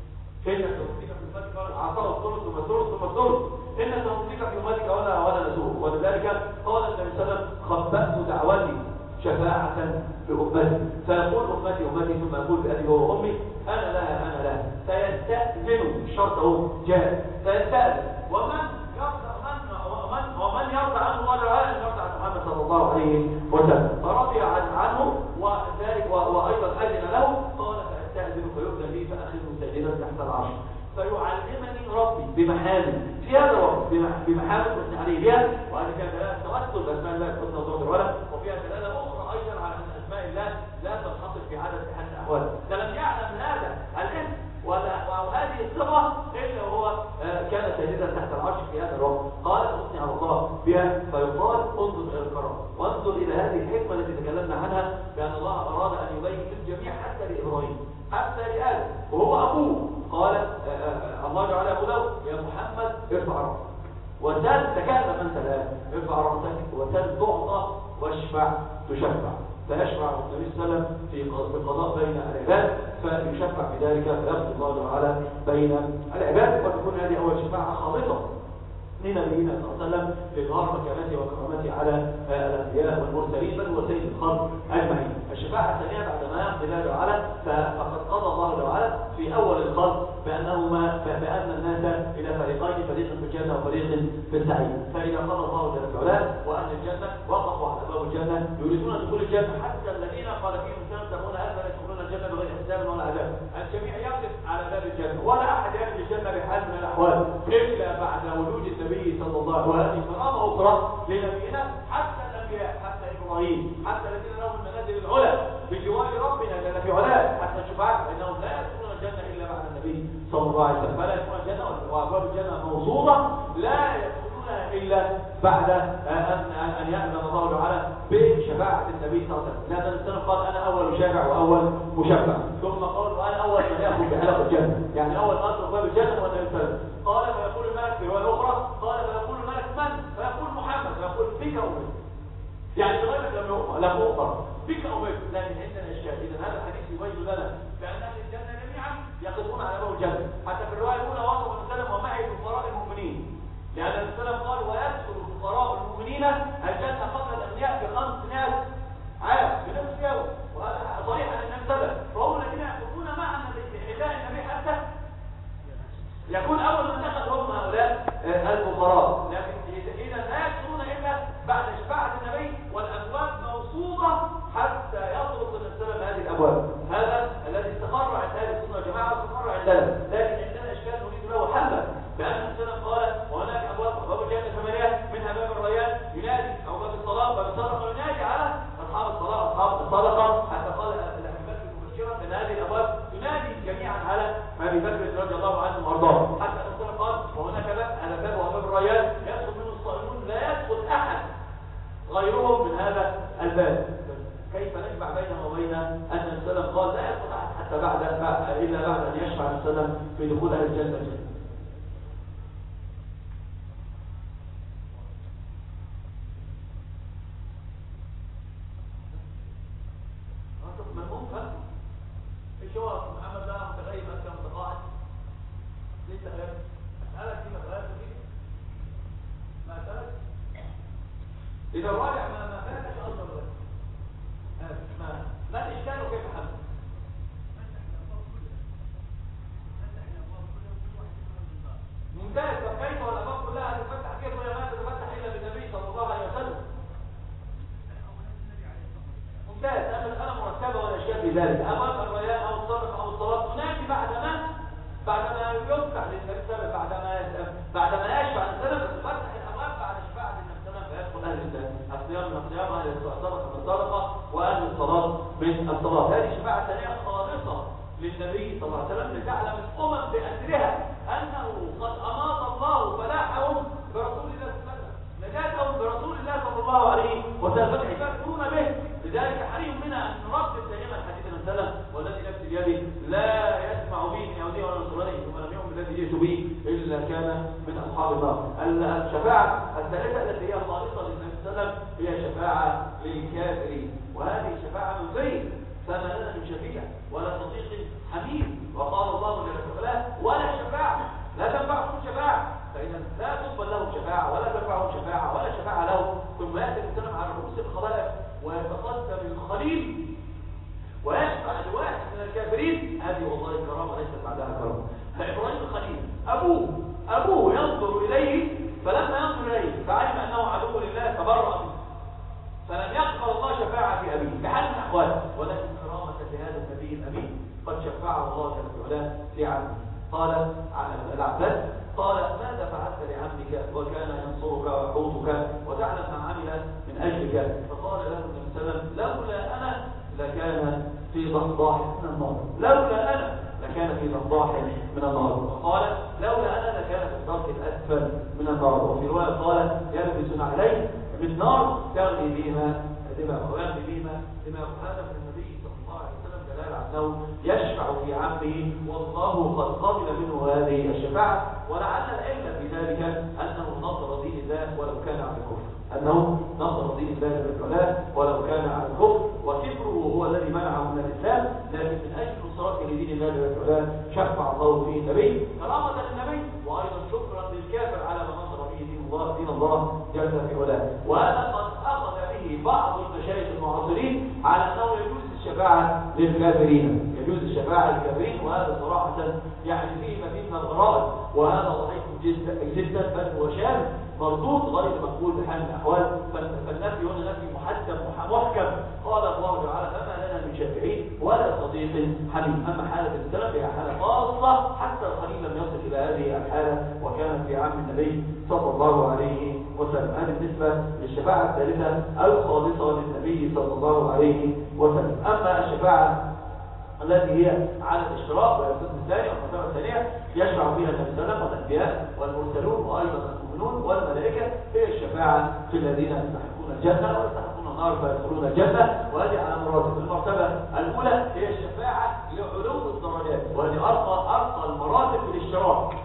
إن سترضيك في أمتك ولا عصر الثلث ثم الثلث ثم الثلث، إن سترضيك في أمتك ولا نسوء، ولذلك قال النبي صلى الله عليه وسلم خبأت دعوتي شفاعة بأمتي، فيقول أمتي ثم يقول بأبي وأمي أنا لها فيستأذن الشرط هو جاء فيستأذن، ومن يرضى عنه الله تعالى أن يرضى عن محمد صلى الله عليه وسلم، فرضي عنه وذلك وأيضا أذن له، قال فأستأذن فيؤذن لي فأخذه ساجدا تحت العرش، فيعلمني ربي بمحامد في هذا الوقت، بمحامد مثل عليه بها، وهذه كانت دلالة توسل بأسماء الله الحسنى وصفات العلى، وفيها دلالة أخرى أيضا على أن أسماء الله لا تنحصر في عدد أحد الأحوال، فلم يعلم هذا الاسم وهذه الصفة إلا وهو كان ساجدا تحت العرش في هذا الوقت، قال بها، فيقال انظر إلى الكرامة وانظر إلى هذه الحكمة التي تكلمنا عنها، بأن الله أراد أن يبين للجميع حتى لإبراهيم حتى لآدم وهو أبوه. قال الله جعل يقول له يا محمد ارفع رأسك وسل، تكلم أنت الآن، ارفع رأسك وسل تعطى واشفع تشفع. فيشفع النبي صلى الله عليه وسلم في القضاء بين العباد، فيشفع في ذلك فيقضي الله تعالى بين العباد، وتكون هذه أول شفاعة خالصة لنبينا صلى الله عليه وسلم لإظهار مكانته وكرامته على الأنبياء والمرسلين بل هو سيد الخلق أجمعين. الشفاعة الثانية بعد ما يقضي الله تعالى، فقد قضى الله تعالى في أول الخلق بأن الناس إلى فريقين، فريق في الجنة وفريق في السعير. فإذا قضى الله جل وعلا وأن الجنة وقفوا على باب الجنة يريدون دخول الجنة، حتى الذين قال فيهم سنتمون أهل لا يدخلون الجنة بغير حساب ولا عذاب، الجميع يقف على باب الجنة ولا أحد يدخل الجنة بحال من الأحوال إلا بعد وجود النبي صلى الله عليه وسلم. كرامة أخرى لنبينا حتى الأنبياء، حتى إبراهيم، حتى الذين لهم المنازل العلى بجوار ربنا جل في علاه، حتى الشفاعة فإنهم لا يدخلون الجنة إلا بعد النبي صلى الله عليه وسلم، فلا يدخلون الجنة وأبواب الجنة موصولة لا يدخلونها إلا بعد أن يأذن الله تعالى بشفاعة النبي صلى الله عليه وسلم. لأن الإنسان قال أنا أول شافع وأول مشفع، ثم قال أنا أول من يأخذ بحلق الجنة، يعني أول ما أدخل باب الجنة هو النبي صلى الله عليه وسلم. قال فيقول الملك في رواية أخرى، قال فيقول الملك من؟ فيقول محمد، فيقول بك أمك، يعني بغيرك لم يؤخر بك أمك. لكن عندنا إشكال. إذا هذا الحديث يبين لنا بأن أهل الجنة جميعا يقفون على باب الجنة. حتى في الرواية الأولى وصف النبي صلى الله عليه وسلم ومعي فقراء المؤمنين، لأن النبي صلى الله عليه وسلم قال ويدخل فقراء المؤمنين الجنة قبل الأنبياء ب500 عام بنفس يوم، وهذا صريح عن النبي صلى الله عليه وسلم. فهم الذين يقفون مع إحداء النبي حتى يكون أول من دخل هم هؤلاء الفقراء. لكن إذا لا يدخلون إلا بعد شفاعة النبي والأبواب موصوفة حتى يطرق الإنسان هذه الأبواب. هذا الذي استقر عند أهل السنة والجماعة واستقر عندنا، لكن عندنا إشكال نريد له حلا. بأن السلام قال وهناك أبواب الجنة 8 منها باب الريان ينادي، أو باب الصلاة باب الصدقة ينادي على أصحاب الصلاة أصحاب الصدقة، حتى قال أبي بكر مبشرا أن هذه الأبواب تنادي جميعا على أبي بكر رضي الله عنه وأرضاه. حتى الرسول قال وهناك باب وباب الريان يدخل منه الصائمون لا يدخل أحد غيرهم من هذا الباب. كيف نجمع بينه وبين أن السلام قال لا يدخل أحد حتى إلا بعد أن يشفع السلام في دخول أهل الجنة. إذا الراجع ما فاتش أصلا ما الإشكال كيف حل؟ ممتاز. فكيف والأبواب كلها تفتح كيف ولا ما تتفتح إلا بالنبي صلى الله عليه وسلم؟ ممتاز. أنا مرتبة ولا أشياء في ذلك. أبواب الريان أو الصدقة أو الصلاة تنادي بعدما يفتح للنبي صلى الله عليه وسلم بعدما يشفع السلام تفتح الأبواب بعد شفاعة النبي صلى الله عليه وسلم فيدخل أهل الصيام من الصيام، أهل الصدقة من الصدقة، وأهل الصلاة من الصلاة. هذه شفاعة ثانية خالصة للنبي صلى الله عليه وسلم لتعلم الأمم بأسرها أنه قد أماط الله فلاحهم برسول الله صلى الله عليه وسلم، نجاتهم برسول الله صلى الله عليه وسلم، يفكرون به. لذلك حري منا أن نردد دائما حديث النبي صلى الله عليه وسلم والذي نفسي بيده لا يسمع به من يهودي ولا نصراني ولم يؤمن بالذي جئت به إلا كان من أصحاب النار. الشفاعة الثالثة التي هي خالصة للنبي صلى الله عليه وسلم هي شفاعة للكافرين، وهذه شفاعة من غير فما لنا من شفيع ولا صديق حميم. وقال الله جل وعلا ولا شفاعة لا تنفعهم شفاعة، فإذا لا تقبل لهم شفاعة ولا تنفعهم شفاعة ولا شفاعة لهم. ثم يأتي السلام على رؤوس الخلائق ويتقدم الخليل ويشفع لواحد من الكافرين. هذه والله الكرامة ليست بعدها كرامة. فإبراهيم الخليل أبوه ينظر إليه، فلما ينظر إليه فعلم أنه عدو لله فبرأ منه، فلم يقبل الله شفاعة في أبيه بحال من الأحوال، ولكن كرامة لهذا النبي الأمين قد شفعه الله جل وعلا لعمه. قال عن العباس قال ماذا فعلت لعمك وكان ينصرك ويحوطك وتعلم ما عمل من أجلك؟ فقال له النبي صلى الله عليه وسلم لولا أنا لكان في ضحضاح من النار، لولا أنا لكان في ضحضاح من النار. وقال لولا أنا لكان في الدرك الأسفل من النار. وفي رواية قال يلبسون عليه من نار تغلي بهما دماغه ويغلي بهما دماغه. هذا من النبي صلى الله عليه وسلم دلالة على أنه يشفع في عمه والله قد قبل منه هذه الشفاعة. ولعل العلة في ذلك أنه نصر دين الله ولو كان على الكفر، أنه نصر دين الله بالعلاء ولو كان على الكفر، وكفره هو الذي منعه من الإسلام. لكن من أجل نصرته لدين الله بالعلاء شفع الله فيه النبي كرامة للنبي، وأيضا شكرا للكافر على ما نصر به دين الله جل في علاه. وهذا قد أخذ به بعض المشايخ المعاصرين على أنه يجوز الشفاعة للكافرين، يجوز الشفاعة للكافرين، وهذا صراحة يعني فيه مزيد من الغرائب، وهذا ضعيف جدا بل هو شاذ مردود غير مقبول بحال من الأحوال. فالنفي هنا نفي محكم. قال الله تعالى فما لنا من شافعين ولا صديق حميم. أما حالة السلف هي حالة خاصة، حتى الخليل لم يصل إلى هذه الحالة، وكانت في عام النبي صلى الله عليه وسلم. هذه بالنسبة للشفاعة الثالثة الخالصة للنبي صلى الله عليه وسلم. أما الشفاعة التي هي على الاشتراك وهي القسم الثاني والمرتبة الثانية يشفع فيها النبي صلى الله عليه وسلم والأنبياء والمرسلون وأيضا المؤمنون والملائكة، هي الشفاعة في الذين يستحقون الجنة ويستحقون النار فيدخلون الجنة. وهذه على مراتب. المرتبة الأولى هي الشفاعة لعلو الدرجات، وهذه أرقى المراتب في الاشتراك.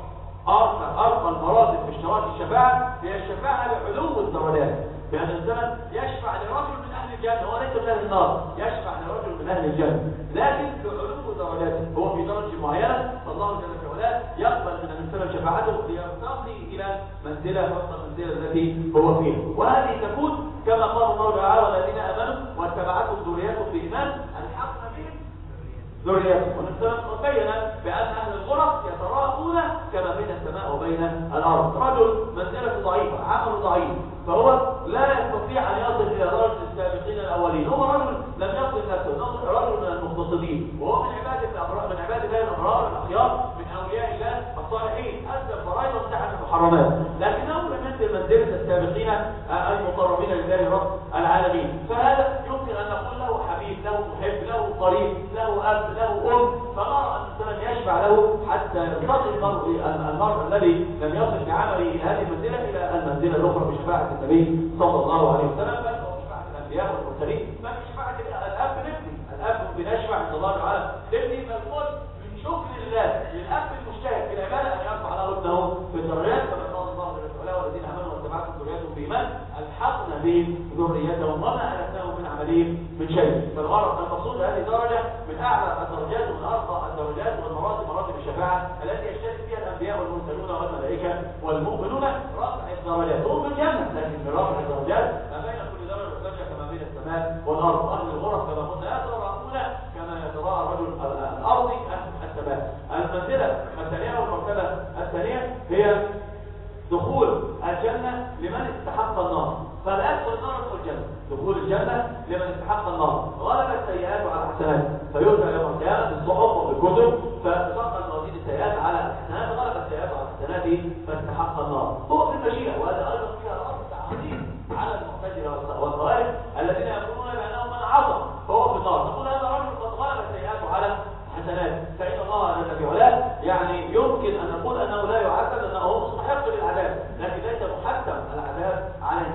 أرقى المراتب في اشتراك الشفاعة هي الشفاعة لعلو الدرجات، بأن الإنسان يشفع لرجل من أهل الجنة وليس من أهل النار، يشفع لرجل من أهل الجنة لكن بعلو درجاته، هو في درجة معينة فالله جل وعلا يقبل من الإنسان شفاعته ليرتقي إلى منزلة فوق المنزلة التي هو فيها. وهذه تكون كما قال الله تعالى والذين آمنوا واتبعتهم ذريتهم بإيمان ألحقنا بهم ذريتهم. ونسلم بين بأن أهل الغرف يتراءون كما بين السماء وبين الأرض. رجل منزلة ضعيفة، عمل ضعيف، فهو لا يستطيع أن يصل إلى درجة السابقين الأولين. هو رجل لم يصل نفسه، رجل من المختصدين، وهو من عباد الله الأبرار الأخيار، من أولياء الله الصالحين، أسلم فرائض تحت المحرمات، لكنه لم يصل منزلة السابقين المقربين لله رب العالمين. فهذا يمكن أن نقول له حبيب، له محب، له قريب، له أب، له أم، فنرى أن الإنسان يشفع له حتى يرتقي المرء الذي لم يصل بعمله إلى هذه المنزلة إلى المنزلة الأخرى بشفاعة النبي صلى الله عليه وسلم، بل وبشفاعة الأنبياء والمرسلين، بل بشفاعة الأب لابنه. الأب بنشفع عند الله تعالى لابنه، فالقول من شكر الله للأب المجتهد في العبادة أن يرفع له ابنه في الدرجات، كما قال الله جل وعلا والذين آمنوا واتبعتهم ذريتهم بإيمان ألحقنا بهم ذريتهم وما ألتناهم من عملهم من شيء. فالغرض المقصود هذه درجة من أعلى الدرجات ومن أرقى الدرجات والمراتب، مراتب الشفاعة التي يشترك فيها الأنبياء والمرسلون والملائكة والمؤمنون. رفع الدرجات هم في الجنة، لكن في رفع الدرجات ما بين كل درجة ودرجة كما بين السماء والأرض. أهل الغرف كما قلنا يتراءون كما يتراءى رجل الأرض أهل السماء. المنزلة الثانية والمرتبة الثانية هي دخول الجنة لمن استحق النار، فالأدخل النار يدخل الجنة. دخول الجنة لمن استحق النار، غلب السيئات على الحسنات، فيرجع يوم القيامة بالصحف وبالكتب، فتبقى الموازين السيئات على الحسنات، غلب السيئات على الحسنات فاستحق النار. هو في المشيئة، وهذا أيضا فيها الأرض تعظيم على المعتزلة والخوارج الذين يقولون بأنه من عصى فهو في النار. نقول هذا رجل قد غلب السيئات على الحسنات، فإن الله جل وعلا يعني يمكن أن نقول أنه لا يعذب، أنه هو مستحق للعذاب، لكن ليس محتم العذاب عليه،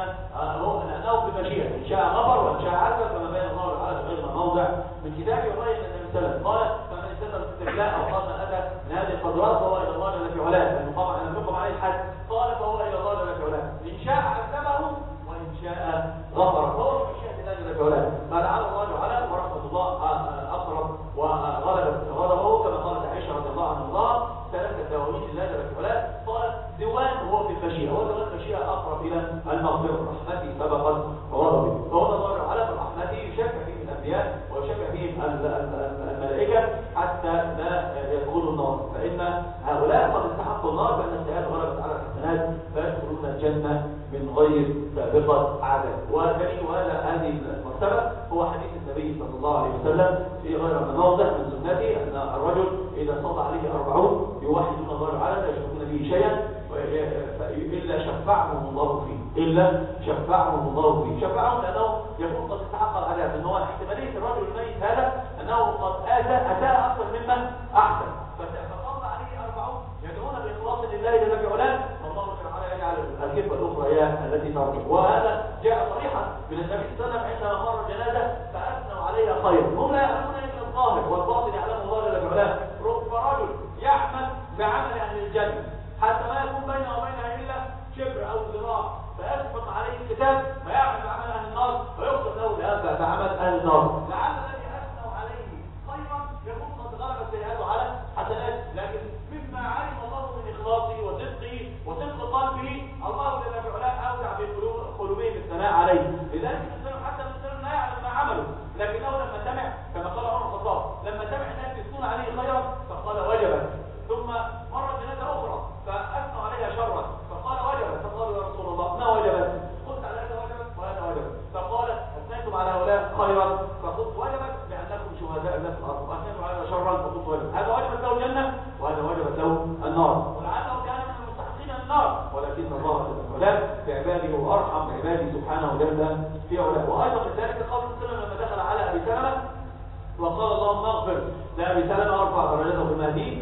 لأنه بمشيئة، إن شاء غفر وإن شاء عذب، كما بين الله تعالى في غير موضع من كتابه. وغير أن النبي صلى الله عليه وسلم قال فمن استدل باستحلاء أو قال ما أتى من هذه القدرات فهو إلى الله جل وعلا، لم يقم عليه الحد، قال فهو إلى الله جل وعلا، إن شاء عذبه وإن شاء غفر، فهو بمشيئة الله جل وعلا. فلعل الله تعالى ورحمة الله أقرب وغلبت غضبه، كما قالت عائشة رضي الله عنها الله ثلاثة دواوين الله جل وعلا، قالت ديوان هو في المشيئة، وديوان المشيئة أقرب إلى المغفرة، رحمتي سبقت غضبي. فهو الله تعالى برحمته يشفع فيه الأنبياء ويشفع فيه الملائكة حتى لا يدخلوا النار، فإن هؤلاء قد استحقوا النار بأن السيئات غلبت على الحسنات فيدخلون الجنة من غير سابقة عذاب. ودليل هذه المرتبة هو حديث النبي صلى الله عليه وسلم في غير موضع من سنته أن الرجل إذا صلى عليه 40 يوحدون الله تعالى لا يشركون به شيئا إلا شفعهم الله فيه، إلا شفعهم الله فيه. شفعهم لأنه يكون قد استحق العذاب، أنه احتمالية الرجل الميت هذا أن أنه قد أساء أكثر مما أحسن. فقام عليه 40 يدعون بإخلاص لله جل وعلا، فالله تعالى يجعل الكفة الأخرى هي التي ترجع. وهذا جاء صريحا من النبي صلى الله عليه وسلم عندما مر الجنازة فأثنوا عليها خيرا. هم لا يعلمون إلا الظاهر والباطن يعلمه الله جل وعلا. رب رجل يعمل بعمل أهل الجنة حتى ما يكون بينه وبينها إلا شبر أو ذراع، فيسبق عليه الكتاب فيعمل بعمل أهل النار فيغفر له لهذا بعمل أهل النار. لعل الذي أثنوا عليه خيرا يكون قد غلبت سيئاته على حسناته، لكن مما علم الله من إخلاصه وصدقه وصدق قلبه الله جل وعلا أودع في قلوبهم الثناء عليه. لذلك الإنسان حتى الإنسان لا يعلم ما عمله، لكنه لما سمع كما قال عمر الخطاب لما سمع الناس يثنون عليه خيرا فقال وجبت. ثم مرت جنازة أخرى فأثنوا عليها شرا فقال وجبت. فقالوا يا رسول الله ما وجبت؟ قلت على هذا وجبت وهذا وجبت. فقال أثنيتم على هؤلاء خيرا فقلت وجبت لأنكم شهداء الناس في الأرض، وأثنيتم على شرا فقلت وجبت. هذا وجبت له الجنة وهذا وجبت له النار، ولعله كان من المستحقين النار، ولكن الله جل وعلا بعباده وأرحم بعباده سبحانه جل في علاه. وأيضا كذلك قول السلام لما دخل على أبي سلمة وقال اللهم اغفر لأبي سلمة ارفع درجته في المهدي،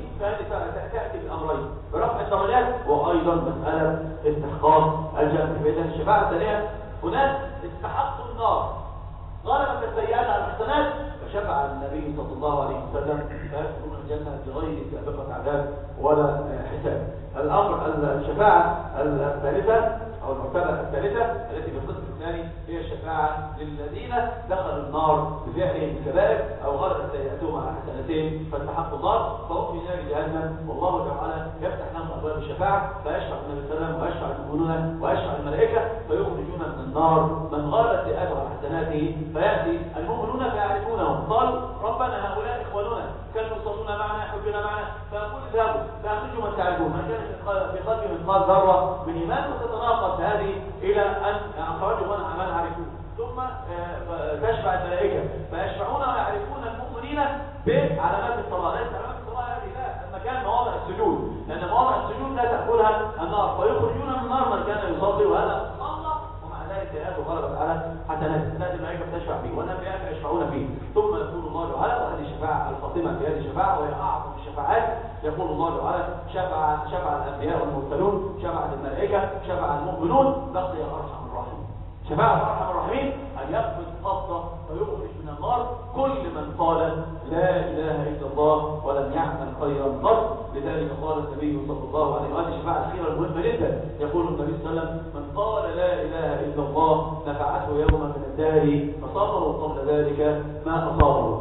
تأتي بالأمرين برفع الدرجات وأيضا مسألة استحقاق الجنة. فإذا الشفاعة الثانية هناك استحقوا النار غلبت السيئات على الحسنات فشفع النبي صلى الله عليه وسلم فيدخلون الجنة بغير سابقة عذاب ولا حساب. الأمر الشفاعة الثالثة أو المرتبة الثالثة التي في القسم الثاني هي الشفاعة للذين دخلوا النار بفعلهم الكبائر أو غلبت سيئاتهم على حسناتهم فاستحقوا النار فهم في نار جهنم، والله تعالى يفتح لهم أبواب الشفاعة فيشفع النبي صلى الله عليه وسلم ويشفع المؤمنون ويشفع الملائكة فيخرجون من النار من غلبت سيئاته على حسناته. فيأتي المؤمنون فيعرفونهم قالوا ربنا هؤلاء إخواننا كانوا يصلون معنا يحبون معنا، فأقول اذهبوا فأخرجوا من تعرفون من كان في قلبه مثقال ذرة من إيمان وتتناقض هذه إلى أن أخرجوا من عرفوه. ثم تشفع الملائكة فيشفعون ويعرفون المؤمنين بعلامات الصلاة. ليس علامات الصلاة هذه لا المكان مواضع السجود، لأن مواضع السجود لا تأكلها النار فيخرجون من النار من كان يصلي وهذا صلى ومع ذلك سيئاته غلبت على حسناته. هذه الملائكة تشفع فيه والأنبياء يشفعون فيه. ثم يقول الله تعالى وهذه الشفاعة الفاطمة في هذه الشفاعة وهي أعظم الشفاعات يقول الله تعالى شفع الأنبياء والمرسلون شفعت الملائكة شفع المؤمنون بقي أرحم الراحمين. شفاعة أرحم الراحمين أن يقبض قبضة ويخرج من النار كل من قال لا إله إلا الله ولم يعمل خيرا قط. لذلك قال النبي صلى الله عليه وسلم الشفاعة الأخيرة المهمة جدا يقول النبي صلى الله عليه وسلم من قال لا إله إلا الله نفعته يوما من الدهر فصابه قبل ذلك ما أصابه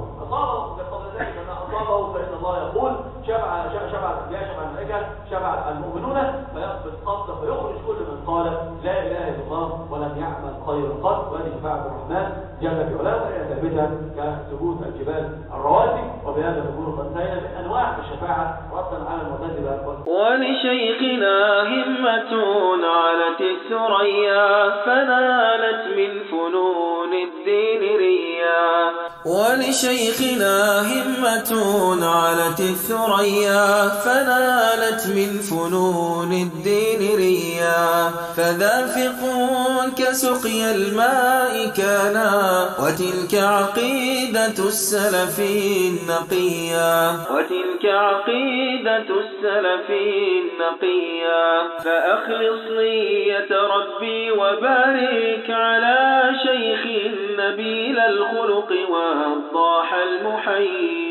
قبل ذلك ما أصابه فإن الله يقول شفع الأنبياء شفع الملائكة شفع المؤمنون فيقبض قبضة فيخرج كل من قال لا إله إلا الله ولم يعمل خيرا قط. وهذه شفاعة الرحمن جل في علاه وهي ثابتة كثبوت الجبال الرواسي. وبهذا نكون قد انتهينا من أنواع الشفاعة ردا على المعتزلة. ولشيخنا همة علت الثريا فنالت من فنون الدين ريا. ولشيخنا همة علت الثريا فنالت من فنون الدين ريا. فذا فقه كسقي الماء كانا وتلك عقيدة السلف النقيا. وتلك عقيدة السلف النقيا. فأخلص نية ربي وبارك على شيخ نبيل الخلق والضاح المحيي.